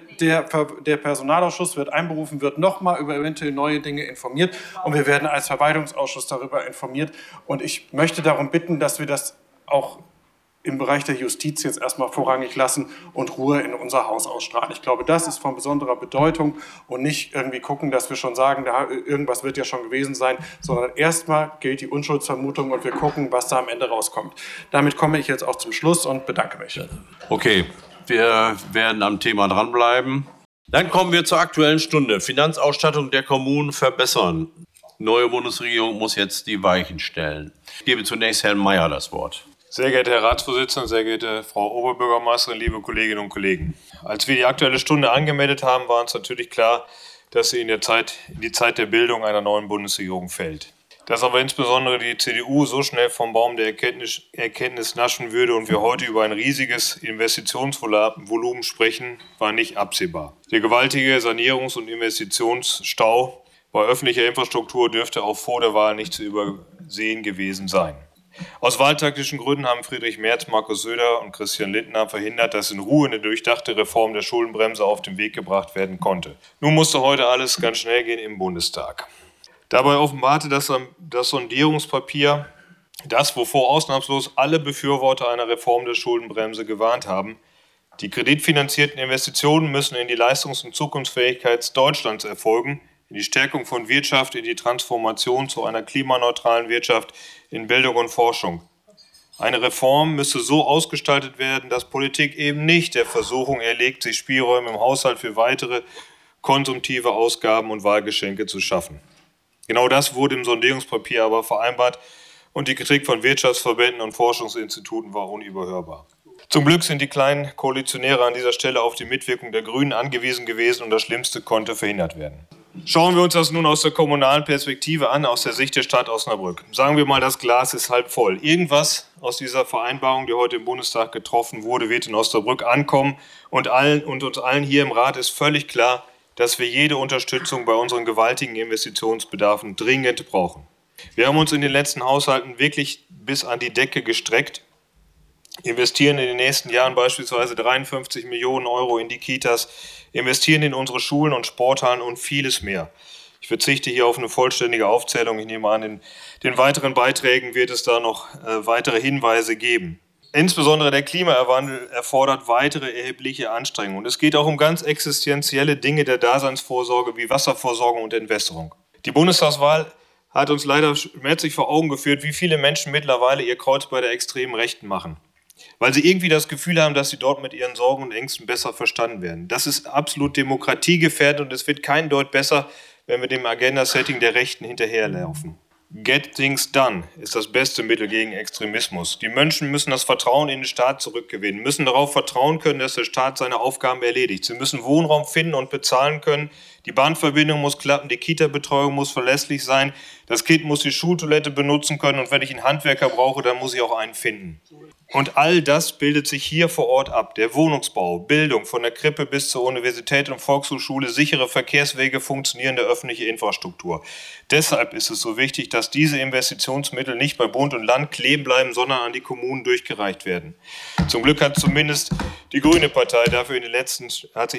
Der Personalausschuss wird einberufen, wird nochmal über eventuell neue Dinge informiert und wir werden als Verwaltungsausschuss darüber informiert. Und ich möchte darum bitten, dass wir das auch im Bereich der Justiz jetzt erstmal vorrangig lassen und Ruhe in unser Haus ausstrahlen. Ich glaube, das ist von besonderer Bedeutung und nicht irgendwie gucken, dass wir schon sagen, irgendwas wird ja schon gewesen sein, sondern erstmal gilt die Unschuldsvermutung und wir gucken, was da am Ende rauskommt. Damit komme ich jetzt auch zum Schluss und bedanke mich. Okay, wir werden am Thema dranbleiben. Dann kommen wir zur Aktuellen Stunde. Finanzausstattung der Kommunen verbessern. Neue Bundesregierung muss jetzt die Weichen stellen. Ich gebe zunächst Herrn Mayer das Wort. Sehr geehrter Herr Ratsvorsitzender, sehr geehrte Frau Oberbürgermeisterin, liebe Kolleginnen und Kollegen. Als wir die Aktuelle Stunde angemeldet haben, war uns natürlich klar, dass sie in die Zeit der Bildung einer neuen Bundesregierung fällt. Dass aber insbesondere die CDU so schnell vom Baum der Erkenntnis naschen würde und wir heute über ein riesiges Investitionsvolumen sprechen, war nicht absehbar. Der gewaltige Sanierungs- und Investitionsstau bei öffentlicher Infrastruktur dürfte auch vor der Wahl nicht zu übersehen gewesen sein. Aus wahltaktischen Gründen haben Friedrich Merz, Markus Söder und Christian Lindner verhindert, dass in Ruhe eine durchdachte Reform der Schuldenbremse auf den Weg gebracht werden konnte. Nun musste heute alles ganz schnell gehen im Bundestag. Dabei offenbarte das Sondierungspapier das, wovor ausnahmslos alle Befürworter einer Reform der Schuldenbremse gewarnt haben. Die kreditfinanzierten Investitionen müssen in die Leistungs- und Zukunftsfähigkeit Deutschlands erfolgen, in die Stärkung von Wirtschaft, in die Transformation zu einer klimaneutralen Wirtschaft, in Bildung und Forschung. Eine Reform müsse so ausgestaltet werden, dass Politik eben nicht der Versuchung erlegt, sich Spielräume im Haushalt für weitere konsumtive Ausgaben und Wahlgeschenke zu schaffen. Genau das wurde im Sondierungspapier aber vereinbart und die Kritik von Wirtschaftsverbänden und Forschungsinstituten war unüberhörbar. Zum Glück sind die kleinen Koalitionäre an dieser Stelle auf die Mitwirkung der Grünen angewiesen gewesen und das Schlimmste konnte verhindert werden. Schauen wir uns das nun aus der kommunalen Perspektive an, aus der Sicht der Stadt Osnabrück. Sagen wir mal, das Glas ist halb voll. Irgendwas aus dieser Vereinbarung, die heute im Bundestag getroffen wurde, wird in Osnabrück ankommen und uns allen hier im Rat ist völlig klar, dass wir jede Unterstützung bei unseren gewaltigen Investitionsbedarfen dringend brauchen. Wir haben uns in den letzten Haushalten wirklich bis an die Decke gestreckt, investieren in den nächsten Jahren beispielsweise 53 Millionen Euro in die Kitas, investieren in unsere Schulen und Sporthallen und vieles mehr. Ich verzichte hier auf eine vollständige Aufzählung. Ich nehme an, in den weiteren Beiträgen wird es da noch weitere Hinweise geben. Insbesondere der Klimawandel erfordert weitere erhebliche Anstrengungen. Es geht auch um ganz existenzielle Dinge der Daseinsvorsorge wie Wasserversorgung und Entwässerung. Die Bundestagswahl hat uns leider schmerzlich vor Augen geführt, wie viele Menschen mittlerweile ihr Kreuz bei der extremen Rechten machen. Weil sie irgendwie das Gefühl haben, dass sie dort mit ihren Sorgen und Ängsten besser verstanden werden. Das ist absolut demokratiegefährdend und es wird kein Deut besser, wenn wir dem Agenda-Setting der Rechten hinterherlaufen. Get things done ist das beste Mittel gegen Extremismus. Die Menschen müssen das Vertrauen in den Staat zurückgewinnen, müssen darauf vertrauen können, dass der Staat seine Aufgaben erledigt. Sie müssen Wohnraum finden und bezahlen können. Die Bahnverbindung muss klappen, die Kita-Betreuung muss verlässlich sein, das Kind muss die Schultoilette benutzen können und wenn ich einen Handwerker brauche, dann muss ich auch einen finden. Und all das bildet sich hier vor Ort ab. Der Wohnungsbau, Bildung von der Krippe bis zur Universität und Volkshochschule, sichere Verkehrswege, funktionierende öffentliche Infrastruktur. Deshalb ist es so wichtig, dass diese Investitionsmittel nicht bei Bund und Land kleben bleiben, sondern an die Kommunen durchgereicht werden. Zum Glück hat sich zumindest die Grüne Partei dafür in den letzten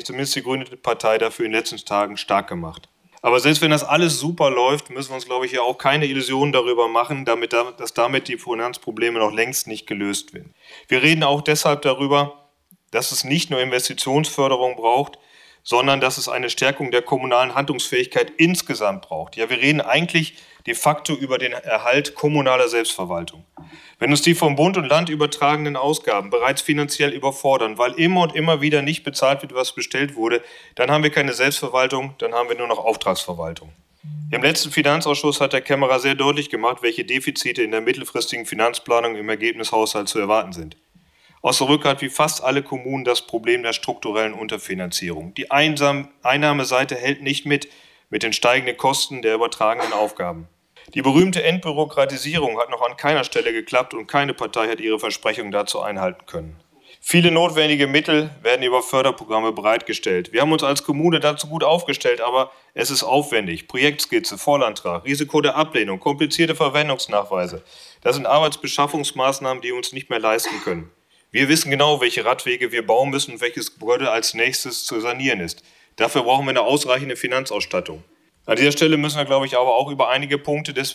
Tagen stark gemacht. Aber selbst wenn das alles super läuft, müssen wir uns, glaube ich, ja auch keine Illusionen darüber machen, dass damit die Finanzprobleme noch längst nicht gelöst werden. Wir reden auch deshalb darüber, dass es nicht nur Investitionsförderung braucht, sondern dass es eine Stärkung der kommunalen Handlungsfähigkeit insgesamt braucht. Ja, wir reden eigentlich de facto über den Erhalt kommunaler Selbstverwaltung. Wenn uns die vom Bund und Land übertragenen Ausgaben bereits finanziell überfordern, weil immer und immer wieder nicht bezahlt wird, was bestellt wurde, dann haben wir keine Selbstverwaltung, dann haben wir nur noch Auftragsverwaltung. Im letzten Finanzausschuss hat der Kämmerer sehr deutlich gemacht, welche Defizite in der mittelfristigen Finanzplanung im Ergebnishaushalt zu erwarten sind. Osnabrück hat wie fast alle Kommunen das Problem der strukturellen Unterfinanzierung. Die Einnahmeseite hält nicht mit den steigenden Kosten der übertragenen Aufgaben. Die berühmte Entbürokratisierung hat noch an keiner Stelle geklappt und keine Partei hat ihre Versprechungen dazu einhalten können. Viele notwendige Mittel werden über Förderprogramme bereitgestellt. Wir haben uns als Kommune dazu gut aufgestellt, aber es ist aufwendig. Projektskizze, Vorlantrag, Risiko der Ablehnung, komplizierte Verwendungsnachweise. Das sind Arbeitsbeschaffungsmaßnahmen, die uns nicht mehr leisten können. Wir wissen genau, welche Radwege wir bauen müssen und welches Gebäude als nächstes zu sanieren ist. Dafür brauchen wir eine ausreichende Finanzausstattung. An dieser Stelle müssen wir, glaube ich, aber auch über einige Punkte des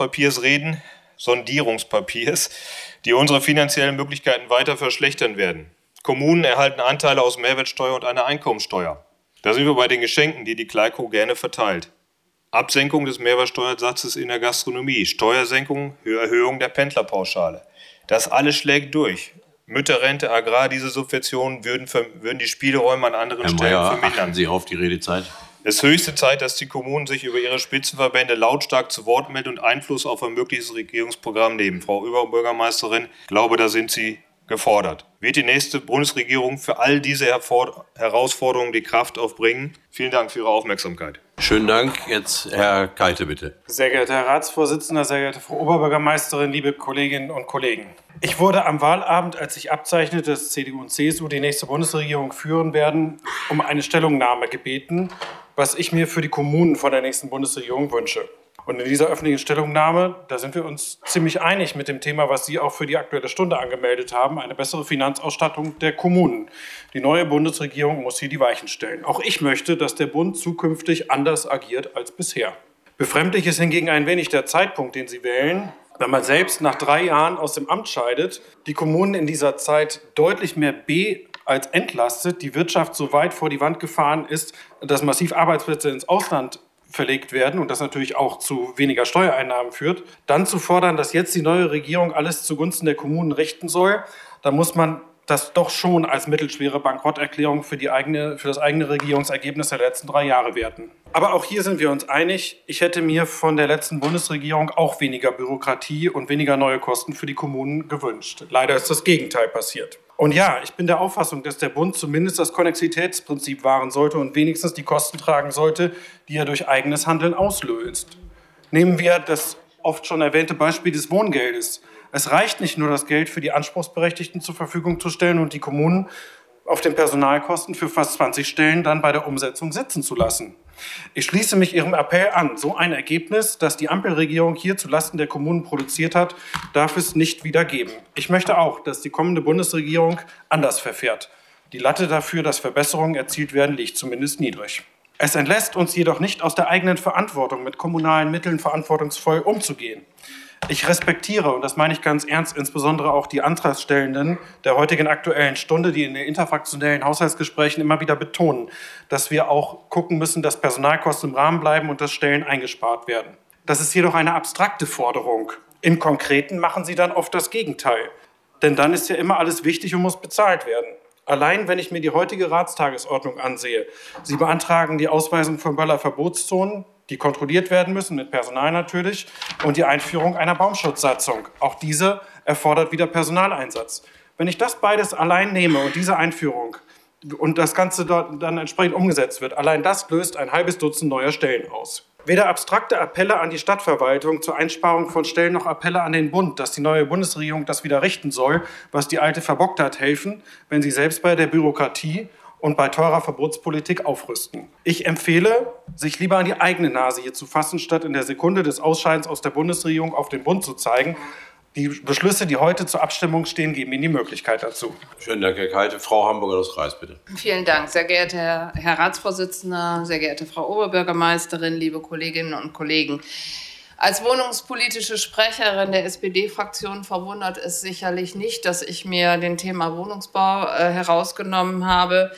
Sondierungspapiers, die unsere finanziellen Möglichkeiten weiter verschlechtern werden. Kommunen erhalten Anteile aus Mehrwertsteuer und einer Einkommensteuer. Da sind wir bei den Geschenken, die Kleiko gerne verteilt. Absenkung des Mehrwertsteuersatzes in der Gastronomie, Steuersenkung, Erhöhung der Pendlerpauschale. Das alles schlägt durch. Mütterrente, Agrar, diese Subventionen würden die Spielräume an anderen Stellen vermindern. Achten Sie auf die Redezeit. Es ist höchste Zeit, dass die Kommunen sich über ihre Spitzenverbände lautstark zu Wort melden und Einfluss auf ein mögliches Regierungsprogramm nehmen. Frau Oberbürgermeisterin, ich glaube, da sind Sie gefordert. Wird die nächste Bundesregierung für all diese Herausforderungen die Kraft aufbringen? Vielen Dank für Ihre Aufmerksamkeit. Schönen Dank. Jetzt Herr Keite, bitte. Sehr geehrter Herr Ratsvorsitzender, sehr geehrte Frau Oberbürgermeisterin, liebe Kolleginnen und Kollegen. Ich wurde am Wahlabend, als sich abzeichnete, dass CDU und CSU die nächste Bundesregierung führen werden, um eine Stellungnahme gebeten, was ich mir für die Kommunen von der nächsten Bundesregierung wünsche. Und in dieser öffentlichen Stellungnahme, da sind wir uns ziemlich einig mit dem Thema, was Sie auch für die Aktuelle Stunde angemeldet haben, eine bessere Finanzausstattung der Kommunen. Die neue Bundesregierung muss hier die Weichen stellen. Auch ich möchte, dass der Bund zukünftig anders agiert als bisher. Befremdlich ist hingegen ein wenig der Zeitpunkt, den Sie wählen, wenn man selbst nach 3 Jahren aus dem Amt scheidet, die Kommunen in dieser Zeit deutlich mehr als entlastet, die Wirtschaft so weit vor die Wand gefahren ist, dass massiv Arbeitsplätze ins Ausland verlegt werden und das natürlich auch zu weniger Steuereinnahmen führt, dann zu fordern, dass jetzt die neue Regierung alles zugunsten der Kommunen richten soll, dann muss man das doch schon als mittelschwere Bankrotterklärung für das eigene Regierungsergebnis der letzten 3 Jahre werten. Aber auch hier sind wir uns einig. Ich hätte mir von der letzten Bundesregierung auch weniger Bürokratie und weniger neue Kosten für die Kommunen gewünscht. Leider ist das Gegenteil passiert. Und ja, ich bin der Auffassung, dass der Bund zumindest das Konnexitätsprinzip wahren sollte und wenigstens die Kosten tragen sollte, die er durch eigenes Handeln auslöst. Nehmen wir das oft schon erwähnte Beispiel des Wohngeldes. Es reicht nicht nur, das Geld für die Anspruchsberechtigten zur Verfügung zu stellen und die Kommunen auf den Personalkosten für fast 20 Stellen dann bei der Umsetzung sitzen zu lassen. Ich schließe mich Ihrem Appell an. So ein Ergebnis, das die Ampelregierung hier zulasten der Kommunen produziert hat, darf es nicht wieder geben. Ich möchte auch, dass die kommende Bundesregierung anders verfährt. Die Latte dafür, dass Verbesserungen erzielt werden, liegt zumindest niedrig. Es entlässt uns jedoch nicht aus der eigenen Verantwortung, mit kommunalen Mitteln verantwortungsvoll umzugehen. Ich respektiere, und das meine ich ganz ernst, insbesondere auch die Antragstellenden der heutigen Aktuellen Stunde, die in den interfraktionellen Haushaltsgesprächen immer wieder betonen, dass wir auch gucken müssen, dass Personalkosten im Rahmen bleiben und dass Stellen eingespart werden. Das ist jedoch eine abstrakte Forderung. Im Konkreten machen sie dann oft das Gegenteil. Denn dann ist ja immer alles wichtig und muss bezahlt werden. Allein, wenn ich mir die heutige Ratstagesordnung ansehe, Sie beantragen die Ausweisung von Böller-Verbotszonen, die kontrolliert werden müssen, mit Personal natürlich, und die Einführung einer Baumschutzsatzung. Auch diese erfordert wieder Personaleinsatz. Wenn ich das beides allein nehme und diese Einführung und das Ganze dort dann entsprechend umgesetzt wird, allein das löst ein halbes Dutzend neuer Stellen aus. Weder abstrakte Appelle an die Stadtverwaltung zur Einsparung von Stellen noch Appelle an den Bund, dass die neue Bundesregierung das wieder richten soll, was die alte verbockt hat, helfen, wenn sie selbst bei der Bürokratie und bei teurer Verbotspolitik aufrüsten. Ich empfehle, sich lieber an die eigene Nase hier zu fassen, statt in der Sekunde des Ausscheidens aus der Bundesregierung auf den Bund zu zeigen. Die Beschlüsse, die heute zur Abstimmung stehen, geben Ihnen die Möglichkeit dazu. Schönen Dank, Herr Keite. Frau Hamburger, das Kreis, bitte. Vielen Dank, sehr geehrter Herr Ratsvorsitzender, sehr geehrte Frau Oberbürgermeisterin, liebe Kolleginnen und Kollegen. Als wohnungspolitische Sprecherin der SPD-Fraktion verwundert es sicherlich nicht, dass ich mir den Thema Wohnungsbau herausgenommen habe.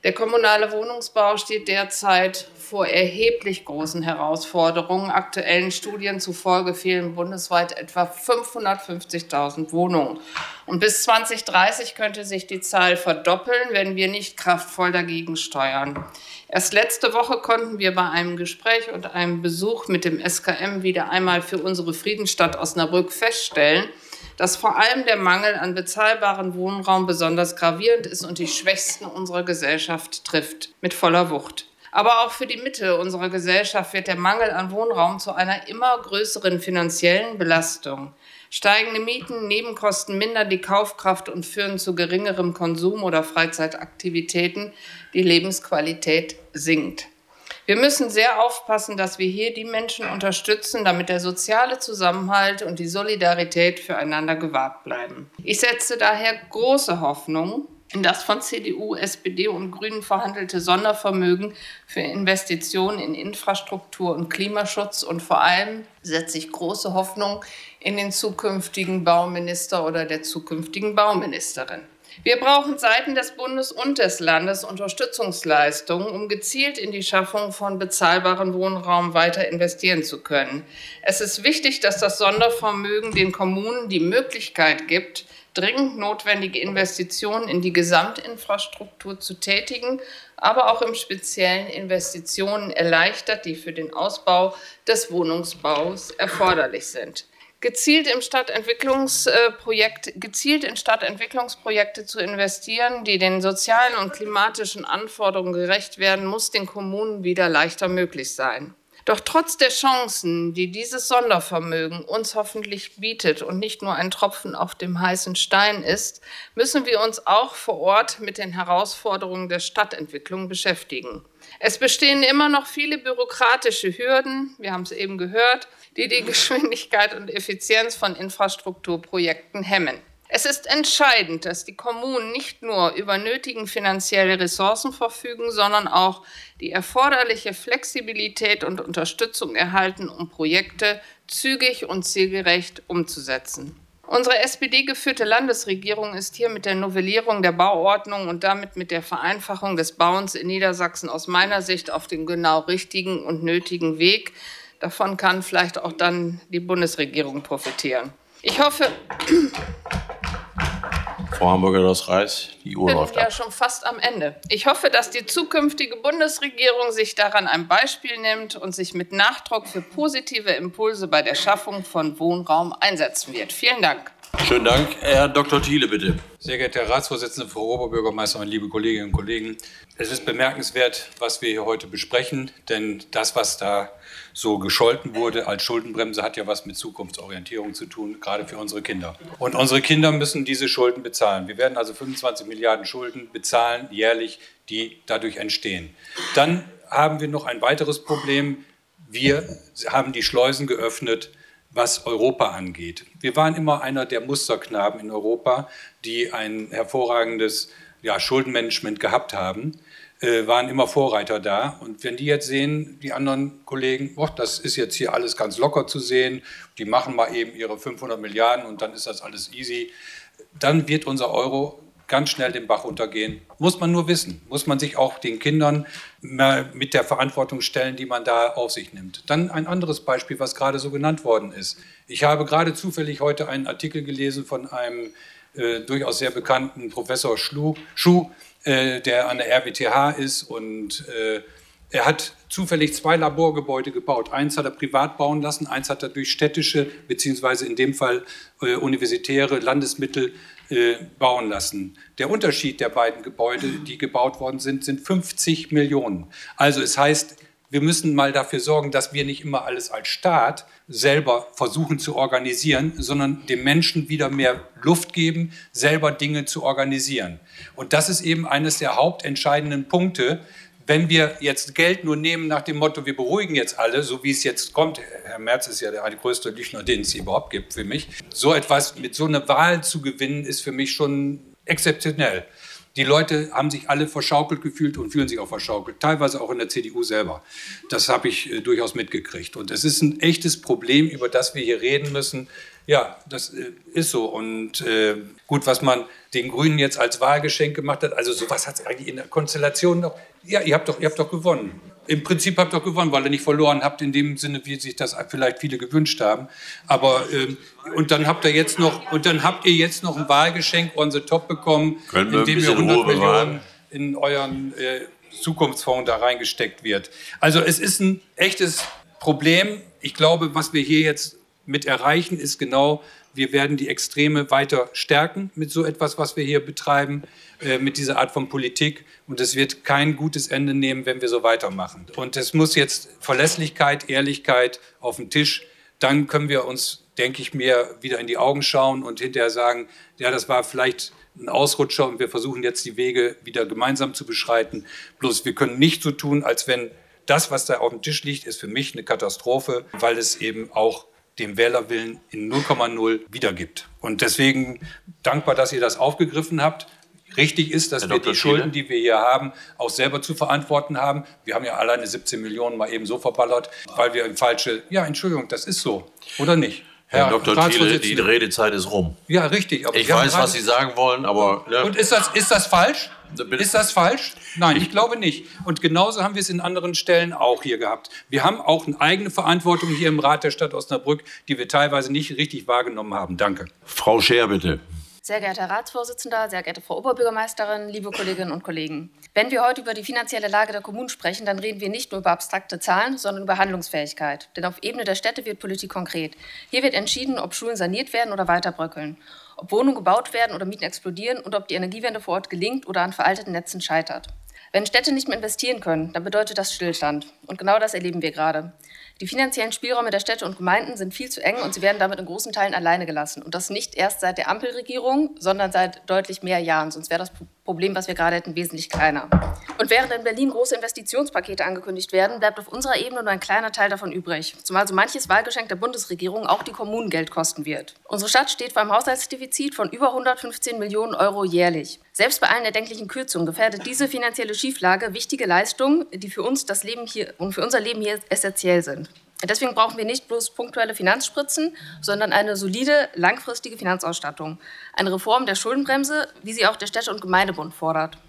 Der kommunale Wohnungsbau steht derzeit vor erheblich großen Herausforderungen. Aktuellen Studien zufolge fehlen bundesweit etwa 550.000 Wohnungen. Und bis 2030 könnte sich die Zahl verdoppeln, wenn wir nicht kraftvoll dagegen steuern. Erst letzte Woche konnten wir bei einem Gespräch und einem Besuch mit dem SKM wieder einmal für unsere Friedensstadt Osnabrück feststellen, dass vor allem der Mangel an bezahlbarem Wohnraum besonders gravierend ist und die Schwächsten unserer Gesellschaft trifft, mit voller Wucht. Aber auch für die Mitte unserer Gesellschaft wird der Mangel an Wohnraum zu einer immer größeren finanziellen Belastung. Steigende Mieten, Nebenkosten mindern die Kaufkraft und führen zu geringerem Konsum oder Freizeitaktivitäten. Die Lebensqualität sinkt. Wir müssen sehr aufpassen, dass wir hier die Menschen unterstützen, damit der soziale Zusammenhalt und die Solidarität füreinander gewahrt bleiben. Ich setze daher große Hoffnung in das von CDU, SPD und Grünen verhandelte Sondervermögen für Investitionen in Infrastruktur und Klimaschutz. Und vor allem setze ich große Hoffnung in den zukünftigen Bauminister oder der zukünftigen Bauministerin. Wir brauchen seitens des Bundes und des Landes Unterstützungsleistungen, um gezielt in die Schaffung von bezahlbarem Wohnraum weiter investieren zu können. Es ist wichtig, dass das Sondervermögen den Kommunen die Möglichkeit gibt, dringend notwendige Investitionen in die Gesamtinfrastruktur zu tätigen, aber auch im Speziellen Investitionen erleichtert, die für den Ausbau des Wohnungsbaus erforderlich sind. Gezielt in Stadtentwicklungsprojekte zu investieren, die den sozialen und klimatischen Anforderungen gerecht werden, muss den Kommunen wieder leichter möglich sein. Doch trotz der Chancen, die dieses Sondervermögen uns hoffentlich bietet und nicht nur ein Tropfen auf dem heißen Stein ist, müssen wir uns auch vor Ort mit den Herausforderungen der Stadtentwicklung beschäftigen. Es bestehen immer noch viele bürokratische Hürden, wir haben es eben gehört, die die Geschwindigkeit und Effizienz von Infrastrukturprojekten hemmen. Es ist entscheidend, dass die Kommunen nicht nur über nötigen finanzielle Ressourcen verfügen, sondern auch die erforderliche Flexibilität und Unterstützung erhalten, um Projekte zügig und zielgerecht umzusetzen. Unsere SPD-geführte Landesregierung ist hier mit der Novellierung der Bauordnung und damit mit der Vereinfachung des Bauens in Niedersachsen aus meiner Sicht auf dem genau richtigen und nötigen Weg. Davon kann vielleicht auch dann die Bundesregierung profitieren. Ich hoffe, Frau Hamburger-Reis, die Uhr läuft ab. Ja, schon fast am Ende. Ich hoffe, dass die zukünftige Bundesregierung sich daran ein Beispiel nimmt und sich mit Nachdruck für positive Impulse bei der Schaffung von Wohnraum einsetzen wird. Vielen Dank. Schönen Dank. Herr Dr. Thiele, bitte. Sehr geehrter Herr Ratsvorsitzender, Frau Oberbürgermeisterin, liebe Kolleginnen und Kollegen. Es ist bemerkenswert, was wir hier heute besprechen, denn das, was da so gescholten wurde als Schuldenbremse, hat ja was mit Zukunftsorientierung zu tun, gerade für unsere Kinder. Und unsere Kinder müssen diese Schulden bezahlen. Wir werden also 25 Milliarden Schulden bezahlen, jährlich, die dadurch entstehen. Dann haben wir noch ein weiteres Problem. Wir haben die Schleusen geöffnet, was Europa angeht. Wir waren immer einer der Musterknaben in Europa, die ein hervorragendes Schuldenmanagement gehabt haben, waren immer Vorreiter da. Und wenn die jetzt sehen, die anderen Kollegen, das ist jetzt hier alles ganz locker zu sehen, die machen mal eben ihre 500 Milliarden und dann ist das alles easy, dann wird unser Euro ganz schnell den Bach runtergehen. Muss man nur wissen, muss man sich auch den Kindern mit der Verantwortung stellen, die man da auf sich nimmt. Dann ein anderes Beispiel, was gerade so genannt worden ist. Ich habe gerade zufällig heute einen Artikel gelesen von einem durchaus sehr bekannten Professor Schuh, der an der RWTH ist und er hat zufällig 2 Laborgebäude gebaut. Eins hat er privat bauen lassen, eins hat er durch städtische beziehungsweise in dem Fall universitäre Landesmittel bauen lassen. Der Unterschied der beiden Gebäude, die gebaut worden sind, sind 50 Millionen. Also es heißt, wir müssen mal dafür sorgen, dass wir nicht immer alles als Staat selber versuchen zu organisieren, sondern dem Menschen wieder mehr Luft geben, selber Dinge zu organisieren. Und das ist eben eines der hauptentscheidenden Punkte. Wenn wir jetzt Geld nur nehmen nach dem Motto, wir beruhigen jetzt alle, so wie es jetzt kommt, Herr Merz ist ja der größte Lügner, den es überhaupt gibt für mich, so etwas mit so einer Wahl zu gewinnen, ist für mich schon exzeptionell. Die Leute haben sich alle verschaukelt gefühlt und fühlen sich auch verschaukelt, teilweise auch in der CDU selber. Das habe ich durchaus mitgekriegt. Und es ist ein echtes Problem, über das wir hier reden müssen. Ja, das ist so. Und gut, was man den Grünen jetzt als Wahlgeschenk gemacht hat, also sowas hat es eigentlich in der Konstellation noch. Ja, ihr habt doch gewonnen. Im Prinzip habt ihr doch gewonnen, weil ihr nicht verloren habt, in dem Sinne, wie sich das vielleicht viele gewünscht haben. Aber und dann habt ihr jetzt noch ein Wahlgeschenk on the top bekommen, indem ihr 100 Millionen in euren Zukunftsfonds da reingesteckt wird. Also es ist ein echtes Problem. Ich glaube, was wir hier jetzt mit erreichen, ist genau, wir werden die Extreme weiter stärken mit so etwas, was wir hier betreiben, mit dieser Art von Politik. Und es wird kein gutes Ende nehmen, wenn wir so weitermachen. Und es muss jetzt Verlässlichkeit, Ehrlichkeit auf den Tisch. Dann können wir uns, denke ich mir, wieder in die Augen schauen und hinterher sagen, ja, das war vielleicht ein Ausrutscher und wir versuchen jetzt die Wege wieder gemeinsam zu beschreiten. Bloß wir können nicht so tun, als wenn das, was da auf dem Tisch liegt, ist für mich eine Katastrophe, weil es eben auch dem Wählerwillen in 0,0 wiedergibt. Und deswegen dankbar, dass ihr das aufgegriffen habt. Richtig ist, dass wir die Schulden, die wir hier haben, auch selber zu verantworten haben. Wir haben ja alleine 17 Millionen mal eben so verballert, weil wir Ja, Entschuldigung, das ist so, oder nicht? Herr Dr. Thiele, die Redezeit ist rum. Ja, richtig. Aber ich weiß, was Sie sagen wollen, aber... Ja. Und ist das falsch? Ist das falsch? Nein, ich glaube nicht. Und genauso haben wir es in anderen Stellen auch hier gehabt. Wir haben auch eine eigene Verantwortung hier im Rat der Stadt Osnabrück, die wir teilweise nicht richtig wahrgenommen haben. Danke. Frau Scheer, bitte. Sehr geehrter Herr Ratsvorsitzender, sehr geehrte Frau Oberbürgermeisterin, liebe Kolleginnen und Kollegen. Wenn wir heute über die finanzielle Lage der Kommunen sprechen, dann reden wir nicht nur über abstrakte Zahlen, sondern über Handlungsfähigkeit. Denn auf Ebene der Städte wird Politik konkret. Hier wird entschieden, ob Schulen saniert werden oder weiter bröckeln, ob Wohnungen gebaut werden oder Mieten explodieren und ob die Energiewende vor Ort gelingt oder an veralteten Netzen scheitert. Wenn Städte nicht mehr investieren können, dann bedeutet das Stillstand. Und genau das erleben wir gerade. Die finanziellen Spielräume der Städte und Gemeinden sind viel zu eng und sie werden damit in großen Teilen alleine gelassen. Und das nicht erst seit der Ampelregierung, sondern seit deutlich mehr Jahren. Sonst wäre das Problem, was wir gerade hätten, wesentlich kleiner. Und während in Berlin große Investitionspakete angekündigt werden, bleibt auf unserer Ebene nur ein kleiner Teil davon übrig. Zumal so manches Wahlgeschenk der Bundesregierung auch die Kommunen Geld kosten wird. Unsere Stadt steht vor einem Haushaltsdefizit von über 115 Millionen Euro jährlich. Selbst bei allen erdenklichen Kürzungen gefährdet diese finanzielle Schieflage wichtige Leistungen, die für uns das Leben hier und für unser Leben hier essentiell sind. Deswegen brauchen wir nicht bloß punktuelle Finanzspritzen, sondern eine solide, langfristige Finanzausstattung. Eine Reform der Schuldenbremse, wie sie auch der Städte- und Gemeindebund fordert.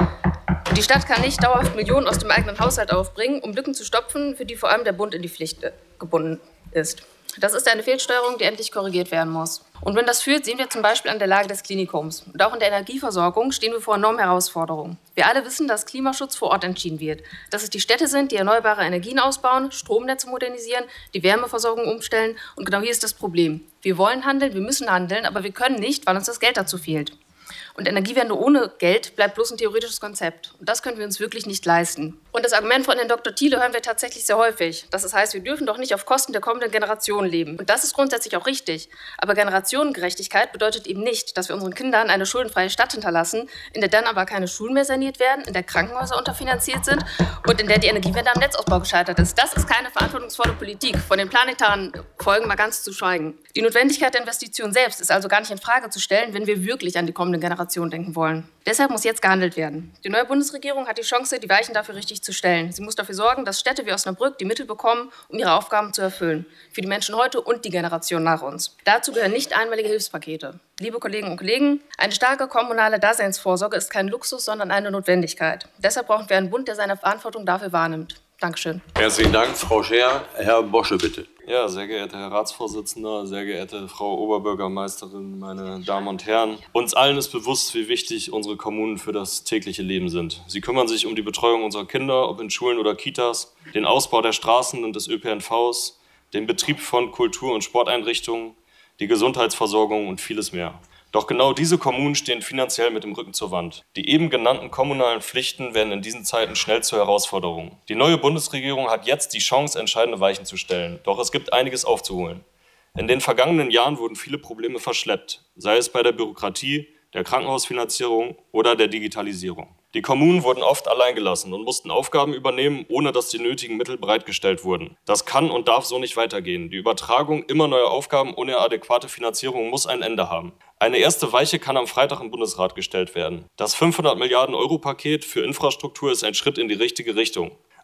Die Stadt kann nicht dauerhaft Millionen aus dem eigenen Haushalt aufbringen, um Lücken zu stopfen, für die vor allem der Bund in die Pflicht gebunden ist. Das ist eine Fehlsteuerung, die endlich korrigiert werden muss. Und wenn das führt, sehen wir zum Beispiel an der Lage des Klinikums. Und auch in der Energieversorgung stehen wir vor enormen Herausforderungen. Wir alle wissen, dass Klimaschutz vor Ort entschieden wird. Dass es die Städte sind, die erneuerbare Energien ausbauen, Stromnetze modernisieren, die Wärmeversorgung umstellen. Und genau hier ist das Problem. Wir wollen handeln, wir müssen handeln, aber wir können nicht, weil uns das Geld dazu fehlt. Und Energiewende ohne Geld bleibt bloß ein theoretisches Konzept. Und das können wir uns wirklich nicht leisten. Und das Argument von Herrn Dr. Thiele hören wir tatsächlich sehr häufig. Das heißt, wir dürfen doch nicht auf Kosten der kommenden Generationen leben. Und das ist grundsätzlich auch richtig. Aber Generationengerechtigkeit bedeutet eben nicht, dass wir unseren Kindern eine schuldenfreie Stadt hinterlassen, in der dann aber keine Schulen mehr saniert werden, in der Krankenhäuser unterfinanziert sind und in der die Energiewende am Netzausbau gescheitert ist. Das ist keine verantwortungsvolle Politik. Von den planetaren Folgen mal ganz zu schweigen. Die Notwendigkeit der Investition selbst ist also gar nicht in Frage zu stellen, wenn wir wirklich an die kommenden Generationen denken wollen. Deshalb muss jetzt gehandelt werden. Die neue Bundesregierung hat die Chance, die Weichen dafür richtig zu stellen. Sie muss dafür sorgen, dass Städte wie Osnabrück die Mittel bekommen, um ihre Aufgaben zu erfüllen. Für die Menschen heute und die Generation nach uns. Dazu gehören nicht einmalige Hilfspakete. Liebe Kolleginnen und Kollegen, eine starke kommunale Daseinsvorsorge ist kein Luxus, sondern eine Notwendigkeit. Deshalb brauchen wir einen Bund, der seine Verantwortung dafür wahrnimmt. Dankeschön. Herzlichen Dank, Frau Scheer. Herr Bosche, bitte. Ja, sehr geehrter Herr Ratsvorsitzender, sehr geehrte Frau Oberbürgermeisterin, meine Damen und Herren. Uns allen ist bewusst, wie wichtig unsere Kommunen für das tägliche Leben sind. Sie kümmern sich um die Betreuung unserer Kinder, ob in Schulen oder Kitas, den Ausbau der Straßen und des ÖPNVs, den Betrieb von Kultur- und Sporteinrichtungen, die Gesundheitsversorgung und vieles mehr. Doch genau diese Kommunen stehen finanziell mit dem Rücken zur Wand. Die eben genannten kommunalen Pflichten werden in diesen Zeiten schnell zur Herausforderung. Die neue Bundesregierung hat jetzt die Chance, entscheidende Weichen zu stellen. Doch es gibt einiges aufzuholen. In den vergangenen Jahren wurden viele Probleme verschleppt, sei es bei der Bürokratie, der Krankenhausfinanzierung oder der Digitalisierung. Die Kommunen wurden oft alleingelassen und mussten Aufgaben übernehmen, ohne dass die nötigen Mittel bereitgestellt wurden. Das kann und darf so nicht weitergehen. Die Übertragung immer neuer Aufgaben ohne adäquate Finanzierung muss ein Ende haben. Eine erste Weiche kann am Freitag im Bundesrat gestellt werden. Das 500 Milliarden Euro Paket für Infrastruktur ist ein Schritt in die richtige Richtung.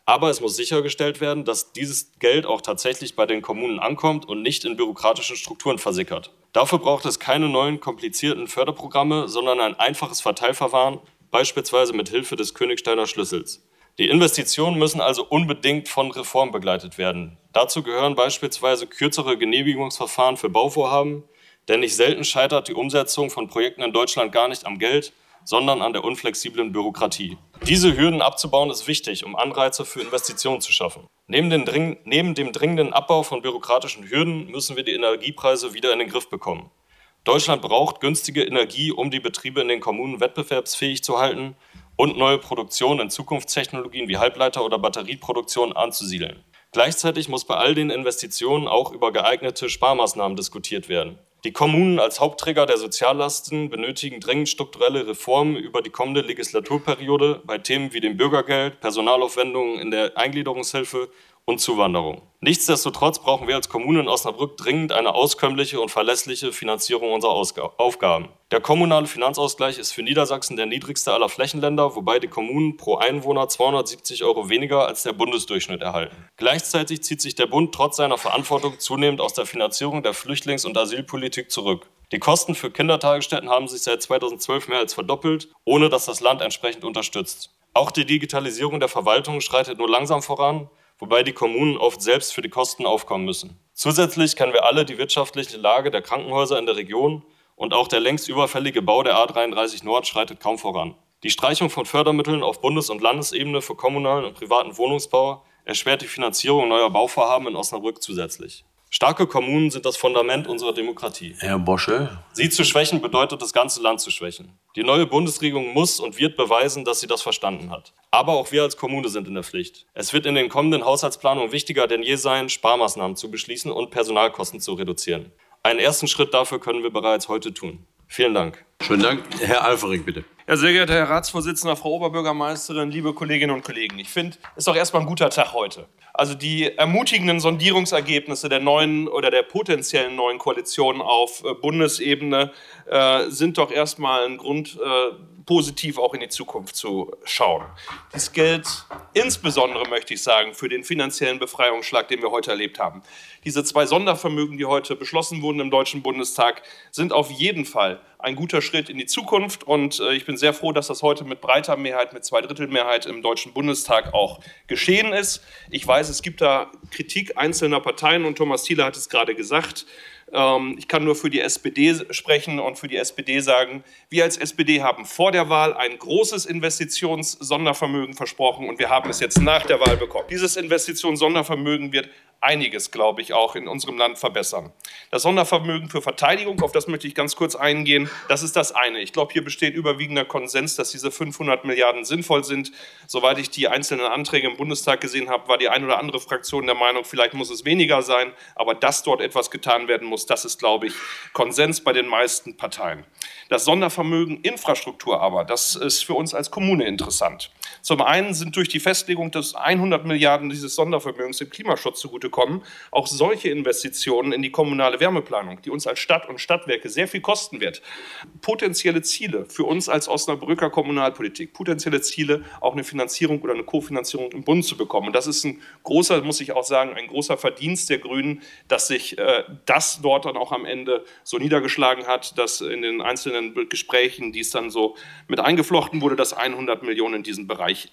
Aber es muss sichergestellt werden, dass dieses Geld auch tatsächlich bei den Kommunen ankommt und nicht in bürokratischen Strukturen versickert. Dafür braucht es keine neuen komplizierten Förderprogramme, sondern ein einfaches Verteilverfahren, beispielsweise mit Hilfe des Königsteiner Schlüssels. Die Investitionen müssen also unbedingt von Reformen begleitet werden. Dazu gehören beispielsweise kürzere Genehmigungsverfahren für Bauvorhaben, denn nicht selten scheitert die Umsetzung von Projekten in Deutschland gar nicht am Geld, sondern an der unflexiblen Bürokratie. Diese Hürden abzubauen ist wichtig, um Anreize für Investitionen zu schaffen. Neben dem dringenden Abbau von bürokratischen Hürden müssen wir die Energiepreise wieder in den Griff bekommen. Deutschland braucht günstige Energie, um die Betriebe in den Kommunen wettbewerbsfähig zu halten und neue Produktionen in Zukunftstechnologien wie Halbleiter- oder Batterieproduktion anzusiedeln. Gleichzeitig muss bei all den Investitionen auch über geeignete Sparmaßnahmen diskutiert werden. Die Kommunen als Hauptträger der Soziallasten benötigen dringend strukturelle Reformen über die kommende Legislaturperiode bei Themen wie dem Bürgergeld, Personalaufwendungen in der Eingliederungshilfe und Zuwanderung. Nichtsdestotrotz brauchen wir als Kommune in Osnabrück dringend eine auskömmliche und verlässliche Finanzierung unserer Aufgaben. Der kommunale Finanzausgleich ist für Niedersachsen der niedrigste aller Flächenländer, wobei die Kommunen pro Einwohner 270 € weniger als der Bundesdurchschnitt erhalten. Gleichzeitig zieht sich der Bund trotz seiner Verantwortung zunehmend aus der Finanzierung der Flüchtlings- und Asylpolitik zurück. Die Kosten für Kindertagesstätten haben sich seit 2012 mehr als verdoppelt, ohne dass das Land entsprechend unterstützt. Auch die Digitalisierung der Verwaltung schreitet nur langsam voran, wobei die Kommunen oft selbst für die Kosten aufkommen müssen. Zusätzlich kennen wir alle die wirtschaftliche Lage der Krankenhäuser in der Region und auch der längst überfällige Bau der A33 Nord schreitet kaum voran. Die Streichung von Fördermitteln auf Bundes- und Landesebene für kommunalen und privaten Wohnungsbau erschwert die Finanzierung neuer Bauvorhaben in Osnabrück zusätzlich. Starke Kommunen sind das Fundament unserer Demokratie. Herr Bosche. Sie zu schwächen bedeutet, das ganze Land zu schwächen. Die neue Bundesregierung muss und wird beweisen, dass sie das verstanden hat. Aber auch wir als Kommune sind in der Pflicht. Es wird in den kommenden Haushaltsplanungen wichtiger denn je sein, Sparmaßnahmen zu beschließen und Personalkosten zu reduzieren. Einen ersten Schritt dafür können wir bereits heute tun. Vielen Dank. Schönen Dank. Herr Alfering, bitte. Ja, sehr geehrter Herr Ratsvorsitzender, Frau Oberbürgermeisterin, liebe Kolleginnen und Kollegen. Ich finde, es ist doch erstmal ein guter Tag heute. Also die ermutigenden Sondierungsergebnisse der neuen oder der potenziellen neuen Koalition auf Bundesebene sind doch erstmal ein Grund, positiv auch in die Zukunft zu schauen. Dies gilt insbesondere, möchte ich sagen, für den finanziellen Befreiungsschlag, den wir heute erlebt haben. Diese 2 Sondervermögen, die heute beschlossen wurden im Deutschen Bundestag, sind auf jeden Fall ein guter Schritt in die Zukunft. Und ich bin sehr froh, dass das heute mit breiter Mehrheit, mit 2/3 im Deutschen Bundestag auch geschehen ist. Ich weiß, es gibt da Kritik einzelner Parteien und Thomas Thiele hat es gerade gesagt. Ich kann nur für die SPD sprechen und für die SPD sagen, wir als SPD haben vor der Wahl ein großes Investitionssondervermögen versprochen und wir haben es jetzt nach der Wahl bekommen. Dieses Investitionssondervermögen wird einiges, glaube ich, auch in unserem Land verbessern. Das Sondervermögen für Verteidigung, auf das möchte ich ganz kurz eingehen, das ist das eine. Ich glaube, hier besteht überwiegender Konsens, dass diese 500 Milliarden sinnvoll sind. Soweit ich die einzelnen Anträge im Bundestag gesehen habe, war die eine oder andere Fraktion der Meinung, vielleicht muss es weniger sein, aber dass dort etwas getan werden muss, das ist, glaube ich, Konsens bei den meisten Parteien. Das Sondervermögen Infrastruktur aber, das ist für uns als Kommune interessant. Zum einen sind durch die Festlegung des 100 Milliarden dieses Sondervermögens dem Klimaschutz zugutekommen auch solche Investitionen in die kommunale Wärmeplanung, die uns als Stadt und Stadtwerke sehr viel kosten wird. Potenzielle Ziele für uns als Osnabrücker Kommunalpolitik, potenzielle Ziele, auch eine Finanzierung oder eine Kofinanzierung im Bund zu bekommen. Und das ist ein großer, muss ich auch sagen, ein großer Verdienst der Grünen, dass sich das dort dann auch am Ende so niedergeschlagen hat, dass in den einzelnen Gesprächen, die es dann so mit eingeflochten wurde, dass 100 Milliarden in diesen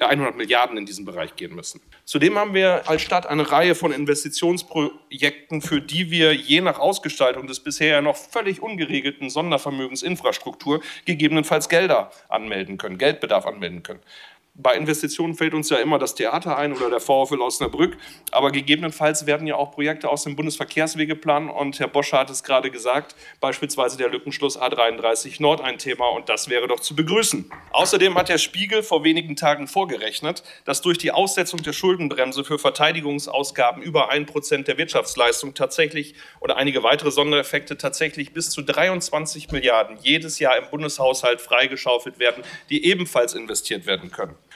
Bereich gehen müssen. Zudem haben wir als Stadt eine Reihe von Investitionsprojekten, für die wir je nach Ausgestaltung des bisher ja noch völlig ungeregelten Sondervermögens Infrastruktur gegebenenfalls Geldbedarf anmelden können. Bei Investitionen fällt uns ja immer das Theater ein oder der VfL Osnabrück, aber gegebenenfalls werden ja auch Projekte aus dem Bundesverkehrswegeplan und Herr Bosche hat es gerade gesagt, beispielsweise der Lückenschluss A33 Nord ein Thema und das wäre doch zu begrüßen. Außerdem hat der Spiegel vor wenigen Tagen vorgerechnet, dass durch die Aussetzung der Schuldenbremse für Verteidigungsausgaben über 1% der Wirtschaftsleistung tatsächlich oder einige weitere Sondereffekte tatsächlich bis zu 23 Milliarden jedes Jahr im Bundeshaushalt freigeschaufelt werden, die ebenfalls investiert werden können.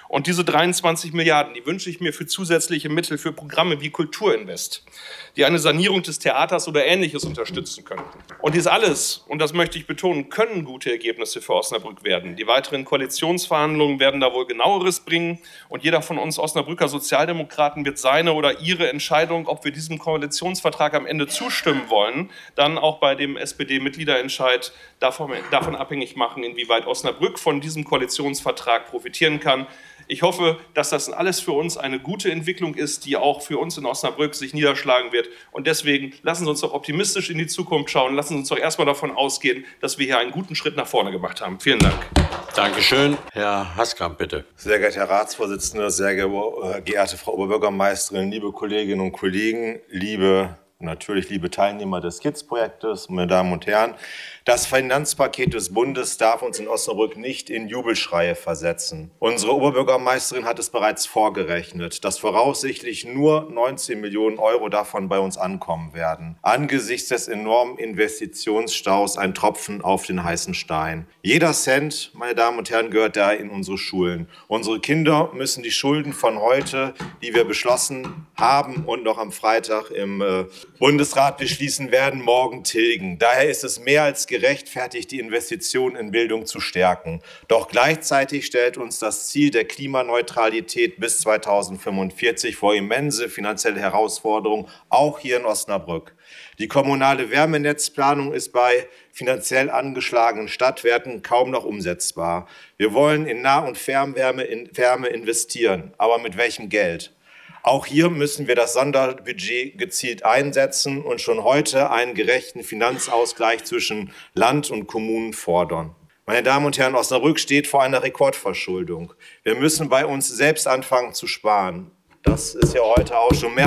Und diese 23 Milliarden, die wünsche ich mir für zusätzliche Mittel für Programme wie Kulturinvest, die eine Sanierung des Theaters oder Ähnliches unterstützen könnten. Und dies alles, und das möchte ich betonen, können gute Ergebnisse für Osnabrück werden. Die weiteren Koalitionsverhandlungen werden da wohl Genaueres bringen. Und jeder von uns Osnabrücker Sozialdemokraten wird seine oder ihre Entscheidung, ob wir diesem Koalitionsvertrag am Ende zustimmen wollen, dann auch bei dem SPD-Mitgliederentscheid davon abhängig machen, inwieweit Osnabrück von diesem Koalitionsvertrag profitieren kann. Ich hoffe, dass das alles für uns eine gute Entwicklung ist, die auch für uns in Osnabrück sich niederschlagen wird. Und deswegen lassen Sie uns doch optimistisch in die Zukunft schauen. Lassen Sie uns doch erstmal davon ausgehen, dass wir hier einen guten Schritt nach vorne gemacht haben. Vielen Dank. Dankeschön. Herr Haskamp, bitte. Sehr geehrter Herr Ratsvorsitzender, sehr geehrte Frau Oberbürgermeisterin, liebe Kolleginnen und Kollegen, liebe Teilnehmer des KIDS-Projektes, meine Damen und Herren. Das Finanzpaket des Bundes darf uns in Osnabrück nicht in Jubelschreie versetzen. Unsere Oberbürgermeisterin hat es bereits vorgerechnet, dass voraussichtlich nur 19 Millionen Euro davon bei uns ankommen werden. Angesichts des enormen Investitionsstaus ein Tropfen auf den heißen Stein. Jeder Cent, meine Damen und Herren, gehört da in unsere Schulen. Unsere Kinder müssen die Schulden von heute, die wir beschlossen haben und noch am Freitag im Bundesrat beschließen werden, morgen tilgen. Daher ist es mehr als gerechtfertigt, die Investitionen in Bildung zu stärken. Doch gleichzeitig stellt uns das Ziel der Klimaneutralität bis 2045 vor immense finanzielle Herausforderungen, auch hier in Osnabrück. Die kommunale Wärmenetzplanung ist bei finanziell angeschlagenen Stadtwerten kaum noch umsetzbar. Wir wollen in Nah- und Fernwärme investieren, aber mit welchem Geld? Auch hier müssen wir das Sonderbudget gezielt einsetzen und schon heute einen gerechten Finanzausgleich zwischen Land und Kommunen fordern. Meine Damen und Herren, Osnabrück steht vor einer Rekordverschuldung. Wir müssen bei uns selbst anfangen zu sparen. Das ist ja heute auch schon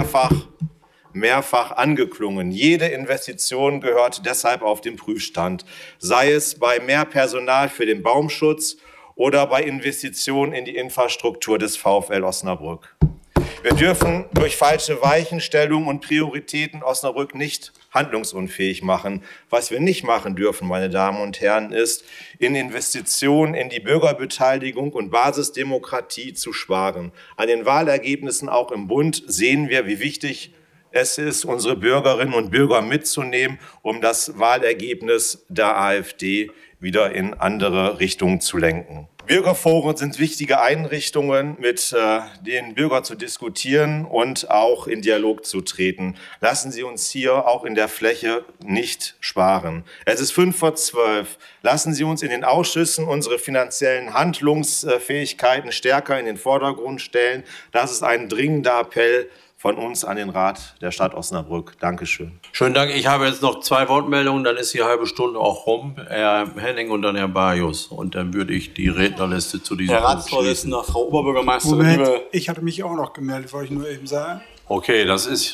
mehrfach angeklungen. Jede Investition gehört deshalb auf den Prüfstand, sei es bei mehr Personal für den Baumschutz oder bei Investitionen in die Infrastruktur des VfL Osnabrück. Wir dürfen durch falsche Weichenstellungen und Prioritäten Osnabrück nicht handlungsunfähig machen. Was wir nicht machen dürfen, meine Damen und Herren, ist, in Investitionen in die Bürgerbeteiligung und Basisdemokratie zu sparen. An den Wahlergebnissen auch im Bund sehen wir, wie wichtig es ist, unsere Bürgerinnen und Bürger mitzunehmen, um das Wahlergebnis der AfD wieder in andere Richtungen zu lenken. Bürgerforen sind wichtige Einrichtungen, mit den Bürgern zu diskutieren und auch in Dialog zu treten. Lassen Sie uns hier auch in der Fläche nicht sparen. Es ist 11:55. Lassen Sie uns in den Ausschüssen unsere finanziellen Handlungsfähigkeiten stärker in den Vordergrund stellen. Das ist ein dringender Appell von uns an den Rat der Stadt Osnabrück. Dankeschön. Schönen Dank. Ich habe jetzt noch 2 Wortmeldungen, dann ist die halbe Stunde auch rum. Herr Henning und dann Herr Bajus. Und dann würde ich die Rednerliste zu diesem Herr Ratsvorsitzender, Frau Oberbürgermeisterin. Moment, ich hatte mich auch noch gemeldet, wollte ich nur eben sagen. Okay, das ist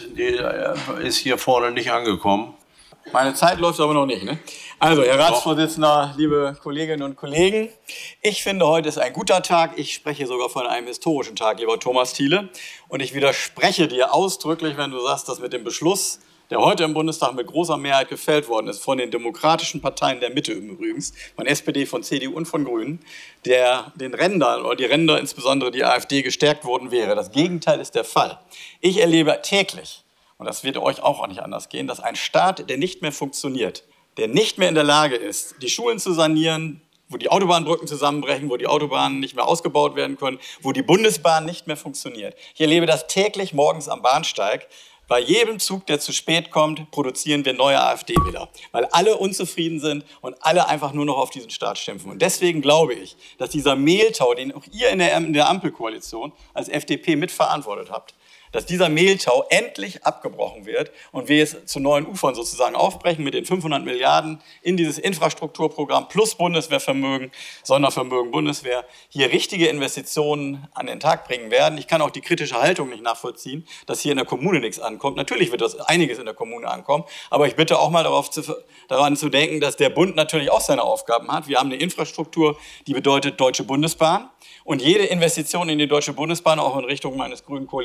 hier vorne nicht angekommen. Meine Zeit läuft aber noch nicht, ne? Also, Herr Ratsvorsitzender, liebe Kolleginnen und Kollegen, ich finde, heute ist ein guter Tag. Ich spreche sogar von einem historischen Tag, lieber Thomas Thiele. Und ich widerspreche dir ausdrücklich, wenn du sagst, dass mit dem Beschluss, der heute im Bundestag mit großer Mehrheit gefällt worden ist, von den demokratischen Parteien der Mitte übrigens, von SPD, von CDU und von Grünen, der den Rändern oder die Ränder, insbesondere die AfD, gestärkt worden wäre. Das Gegenteil ist der Fall. Ich erlebe täglich, und das wird euch auch nicht anders gehen, dass ein Staat, der nicht mehr funktioniert, der nicht mehr in der Lage ist, die Schulen zu sanieren, wo die Autobahnbrücken zusammenbrechen, wo die Autobahnen nicht mehr ausgebaut werden können, wo die Bundesbahn nicht mehr funktioniert. Ich erlebe das täglich morgens am Bahnsteig. Bei jedem Zug, der zu spät kommt, produzieren wir neue AfD-Wähler, weil alle unzufrieden sind und alle einfach nur noch auf diesen Staat schimpfen. Und deswegen glaube ich, dass dieser Mehltau, den auch ihr in der Ampelkoalition als FDP mitverantwortet habt, dass dieser Mehltau endlich abgebrochen wird und wir es zu neuen Ufern sozusagen aufbrechen mit den 500 Milliarden in dieses Infrastrukturprogramm plus Bundeswehrvermögen, Sondervermögen Bundeswehr, hier richtige Investitionen an den Tag bringen werden. Ich kann auch die kritische Haltung nicht nachvollziehen, dass hier in der Kommune nichts ankommt. Natürlich wird das einiges in der Kommune ankommen, aber ich bitte auch mal daran zu denken, dass der Bund natürlich auch seine Aufgaben hat. Wir haben eine Infrastruktur, die bedeutet Deutsche Bundesbahn. Und jede Investition in die Deutsche Bundesbahn, auch in Richtung meines grünen Koalitionspartners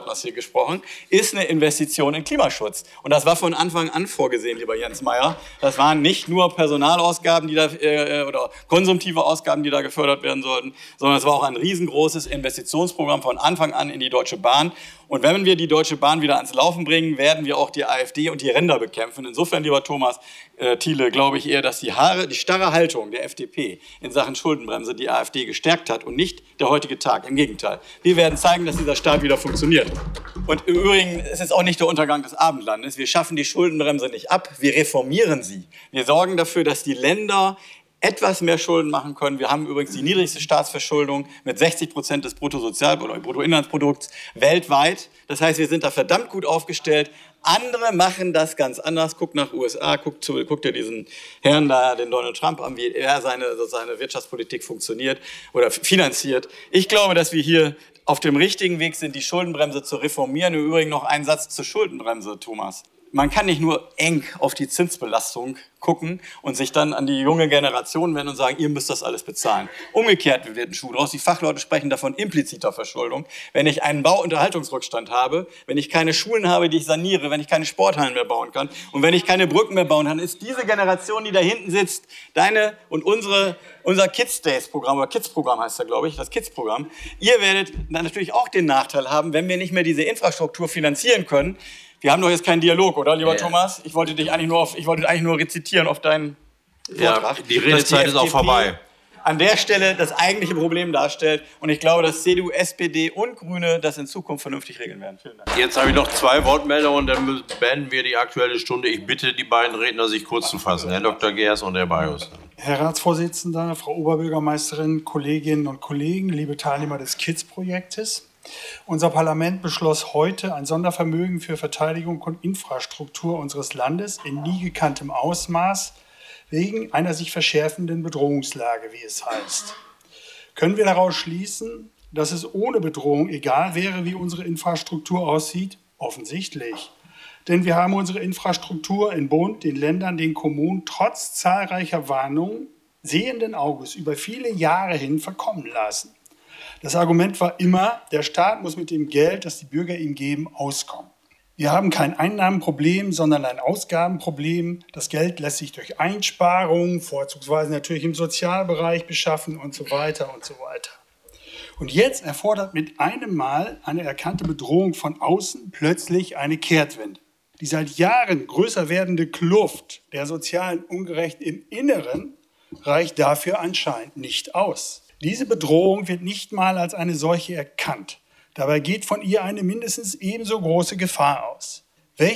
Gesprächspartners hier gesprochen, ist eine Investition in Klimaschutz. Und das war von Anfang an vorgesehen, lieber Jens Meyer. Das waren nicht nur Personalausgaben, die da, oder konsumtive Ausgaben, die da gefördert werden sollten, sondern es war auch ein riesengroßes Investitionsprogramm von Anfang an in die Deutsche Bahn. Und wenn wir die Deutsche Bahn wieder ans Laufen bringen, werden wir auch die AfD und die Ränder bekämpfen. Insofern, lieber Thomas Thiele, glaube ich eher, dass die starre Haltung der FDP in Sachen Schuldenbremse die AfD gestärkt hat und nicht der heutige Tag. Im Gegenteil. Wir werden zeigen, dass dieser Staat wieder funktioniert. Und im Übrigen ist es auch nicht der Untergang des Abendlandes. Wir schaffen die Schuldenbremse nicht ab, wir reformieren sie. Wir sorgen dafür, dass die Länder etwas mehr Schulden machen können. Wir haben übrigens die niedrigste Staatsverschuldung mit 60% des Bruttoinlandsprodukts weltweit. Das heißt, wir sind da verdammt gut aufgestellt. Andere machen das ganz anders. Guckt nach USA, guckt dir diesen Herrn da, den Donald Trump an, wie er seine Wirtschaftspolitik funktioniert oder finanziert. Ich glaube, dass wir hier auf dem richtigen Weg sind, die Schuldenbremse zu reformieren. Im Übrigen noch ein Satz zur Schuldenbremse, Thomas. Man kann nicht nur eng auf die Zinsbelastung gucken und sich dann an die junge Generation wenden und sagen, ihr müsst das alles bezahlen. Umgekehrt wird ein Schuh draus. Die Fachleute sprechen davon impliziter Verschuldung. Wenn ich einen Bauunterhaltungsrückstand habe, wenn ich keine Schulen habe, die ich saniere, wenn ich keine Sporthallen mehr bauen kann und wenn ich keine Brücken mehr bauen kann, ist diese Generation, die da hinten sitzt, deine und unser Kids Days Programm, oder Kids Programm heißt das, glaube ich, das Kids Programm. Ihr werdet dann natürlich auch den Nachteil haben, wenn wir nicht mehr diese Infrastruktur finanzieren können. Wir haben doch jetzt keinen Dialog, oder, lieber Thomas? Ich wollte eigentlich nur rezitieren auf deinen Vortrag. Ja, die Redezeit ist auch vorbei. An der Stelle das eigentliche Problem darstellt. Und ich glaube, dass CDU, SPD und Grüne das in Zukunft vernünftig regeln werden. Vielen Dank. Jetzt habe ich noch 2 Wortmeldungen, dann beenden wir die Aktuelle Stunde. Ich bitte die beiden Redner, sich kurz zu fassen. Herr Dr. Geers und Herr Bajos. Herr Ratsvorsitzender, Frau Oberbürgermeisterin, Kolleginnen und Kollegen, liebe Teilnehmer des KIDS-Projektes. Unser Parlament beschloss heute ein Sondervermögen für Verteidigung und Infrastruktur unseres Landes in nie gekanntem Ausmaß wegen einer sich verschärfenden Bedrohungslage, wie es heißt. Können wir daraus schließen, dass es ohne Bedrohung egal wäre, wie unsere Infrastruktur aussieht? Offensichtlich. Denn wir haben unsere Infrastruktur in Bund, den Ländern, den Kommunen trotz zahlreicher Warnungen sehenden Auges über viele Jahre hin verkommen lassen. Das Argument war immer, der Staat muss mit dem Geld, das die Bürger ihm geben, auskommen. Wir haben kein Einnahmenproblem, sondern ein Ausgabenproblem. Das Geld lässt sich durch Einsparungen, vorzugsweise natürlich im Sozialbereich, beschaffen und so weiter und so weiter. Und jetzt erfordert mit einem Mal eine erkannte Bedrohung von außen plötzlich eine Kehrtwende. Die seit Jahren größer werdende Kluft der sozialen Ungerechten im Inneren reicht dafür anscheinend nicht aus. Diese Bedrohung wird nicht mal als eine solche erkannt. Dabei geht von ihr eine mindestens ebenso große Gefahr aus.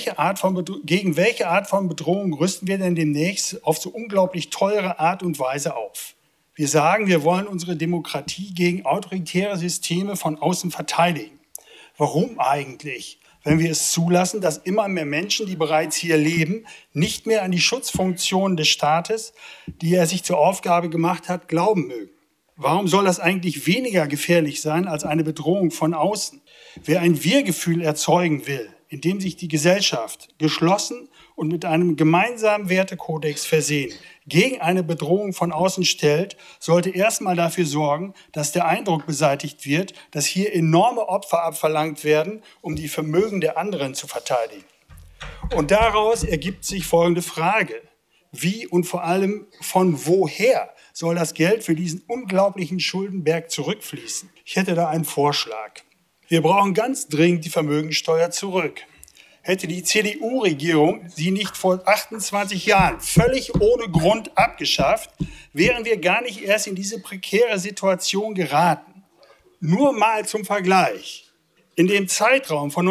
Gegen welche Art von Bedrohung rüsten wir denn demnächst auf so unglaublich teure Art und Weise auf? Wir sagen, wir wollen unsere Demokratie gegen autoritäre Systeme von außen verteidigen. Warum eigentlich? Wenn wir es zulassen, dass immer mehr Menschen, die bereits hier leben, nicht mehr an die Schutzfunktionen des Staates, die er sich zur Aufgabe gemacht hat, glauben mögen. Warum soll das eigentlich weniger gefährlich sein als eine Bedrohung von außen? Wer ein Wir-Gefühl erzeugen will, indem sich die Gesellschaft geschlossen und mit einem gemeinsamen Wertekodex versehen gegen eine Bedrohung von außen stellt, sollte erstmal dafür sorgen, dass der Eindruck beseitigt wird, dass hier enorme Opfer abverlangt werden, um die Vermögen der anderen zu verteidigen. Und daraus ergibt sich folgende Frage. Wie und vor allem von woher soll das Geld für diesen unglaublichen Schuldenberg zurückfließen? Ich hätte da einen Vorschlag. Wir brauchen ganz dringend die Vermögensteuer zurück. Hätte die CDU-Regierung sie nicht vor 28 Jahren völlig ohne Grund abgeschafft, wären wir gar nicht erst in diese prekäre Situation geraten. Nur mal zum Vergleich. In dem Zeitraum von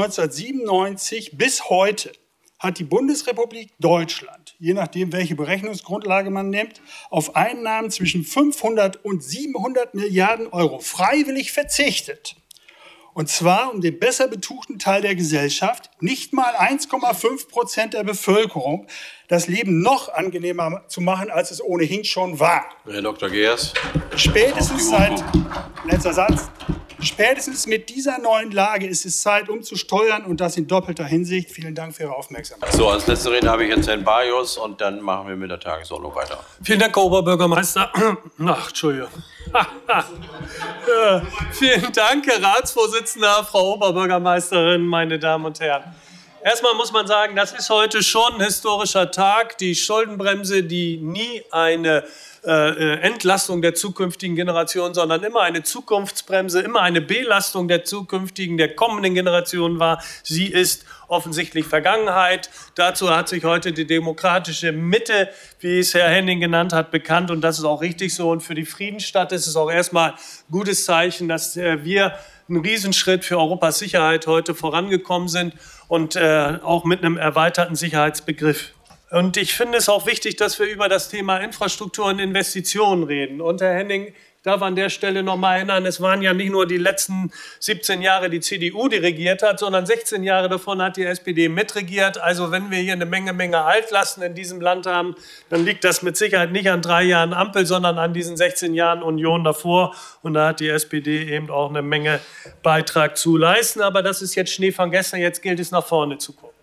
1997 bis heute hat die Bundesrepublik Deutschland, je nachdem, welche Berechnungsgrundlage man nimmt, auf Einnahmen zwischen 500 und 700 Milliarden Euro freiwillig verzichtet. Und zwar um den besser betuchten Teil der Gesellschaft, nicht mal 1,5% der Bevölkerung, das Leben noch angenehmer zu machen, als es ohnehin schon war. Herr Dr. Geers. Spätestens mit dieser neuen Lage ist es Zeit, umzusteuern und das in doppelter Hinsicht. Vielen Dank für Ihre Aufmerksamkeit. So, als letzte Rede habe ich jetzt Herrn Bajos und dann machen wir mit der Tagesordnung weiter. Vielen Dank, Herr Oberbürgermeister. Entschuldigung. Vielen Dank, Herr Ratsvorsitzender, Frau Oberbürgermeisterin, meine Damen und Herren. Erstmal muss man sagen, das ist heute schon ein historischer Tag. Die Schuldenbremse, die nie eine Entlastung der zukünftigen Generation, sondern immer eine Zukunftsbremse, immer eine Belastung der kommenden Generationen war. Sie ist offensichtlich Vergangenheit. Dazu hat sich heute die demokratische Mitte, wie es Herr Henning genannt hat, bekannt. Und das ist auch richtig so. Und für die Friedensstadt ist es auch erstmal ein gutes Zeichen, dass wir einen Riesenschritt für Europas Sicherheit heute vorangekommen sind und auch mit einem erweiterten Sicherheitsbegriff. Und ich finde es auch wichtig, dass wir über das Thema Infrastruktur und Investitionen reden. Und Herr Henning, ich darf an der Stelle noch mal erinnern, es waren ja nicht nur die letzten 17 Jahre die CDU, die regiert hat, sondern 16 Jahre davon hat die SPD mitregiert. Also wenn wir hier eine Menge Altlasten in diesem Land haben, dann liegt das mit Sicherheit nicht an 3 Jahren Ampel, sondern an diesen 16 Jahren Union davor. Und da hat die SPD eben auch eine Menge Beitrag zu leisten. Aber das ist jetzt Schnee von gestern, jetzt gilt es nach vorne zu gucken.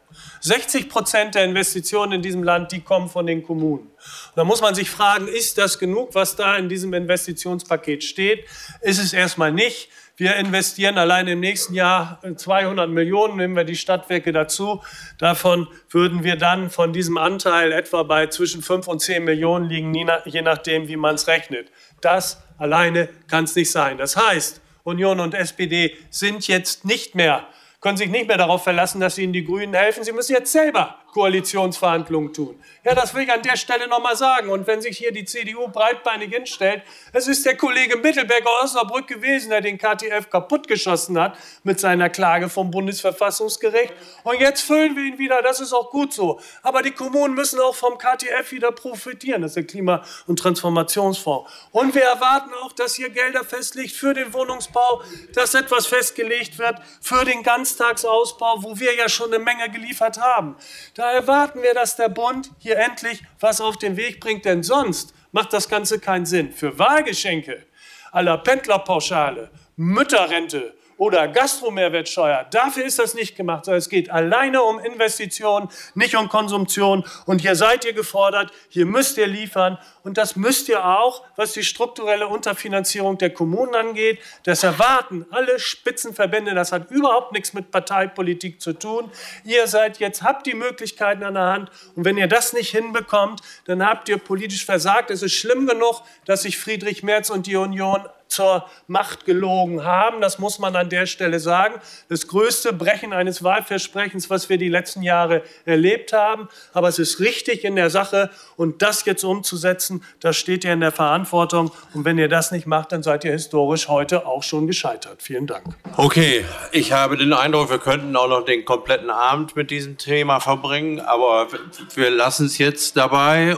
60% der Investitionen in diesem Land, die kommen von den Kommunen. Und da muss man sich fragen, ist das genug, was da in diesem Investitionspaket steht? Ist es erstmal nicht. Wir investieren allein im nächsten Jahr 200 Millionen, nehmen wir die Stadtwerke dazu. Davon würden wir dann von diesem Anteil etwa bei zwischen 5 und 10 Millionen liegen, je nachdem, wie man es rechnet. Das alleine kann es nicht sein. Das heißt, Union und SPD sind jetzt können sich nicht mehr darauf verlassen, dass ihnen die Grünen helfen. Sie müssen jetzt selber Koalitionsverhandlungen tun. Ja, das will ich an der Stelle noch mal sagen. Und wenn sich hier die CDU breitbeinig hinstellt, es ist der Kollege Mittelberger aus Osnabrück gewesen, der den KTF kaputtgeschossen hat mit seiner Klage vom Bundesverfassungsgericht. Und jetzt füllen wir ihn wieder, das ist auch gut so. Aber die Kommunen müssen auch vom KTF wieder profitieren. Das ist der Klima- und Transformationsfonds. Und wir erwarten auch, dass hier Gelder festlegt für den Wohnungsbau, dass etwas festgelegt wird für den Ganztagsausbau, wo wir ja schon eine Menge geliefert haben. Da erwarten wir, dass der Bund hier endlich was auf den Weg bringt, denn sonst macht das Ganze keinen Sinn. Für Wahlgeschenke à la Pendlerpauschale, Mütterrente oder Gastromehrwertsteuer, dafür ist das nicht gemacht, sondern es geht alleine um Investitionen, nicht um Konsumtion. Und hier seid ihr gefordert, hier müsst ihr liefern. Und das müsst ihr auch, was die strukturelle Unterfinanzierung der Kommunen angeht. Das erwarten alle Spitzenverbände. Das hat überhaupt nichts mit Parteipolitik zu tun. Ihr habt die Möglichkeiten an der Hand. Und wenn ihr das nicht hinbekommt, dann habt ihr politisch versagt. Es ist schlimm genug, dass sich Friedrich Merz und die Union zur Macht gelogen haben. Das muss man an der Stelle sagen. Das größte Brechen eines Wahlversprechens, was wir die letzten Jahre erlebt haben. Aber es ist richtig in der Sache. Und das jetzt umzusetzen, das steht ihr in der Verantwortung. Und wenn ihr das nicht macht, dann seid ihr historisch heute auch schon gescheitert. Vielen Dank. Okay, ich habe den Eindruck, wir könnten auch noch den kompletten Abend mit diesem Thema verbringen. Aber wir lassen es jetzt dabei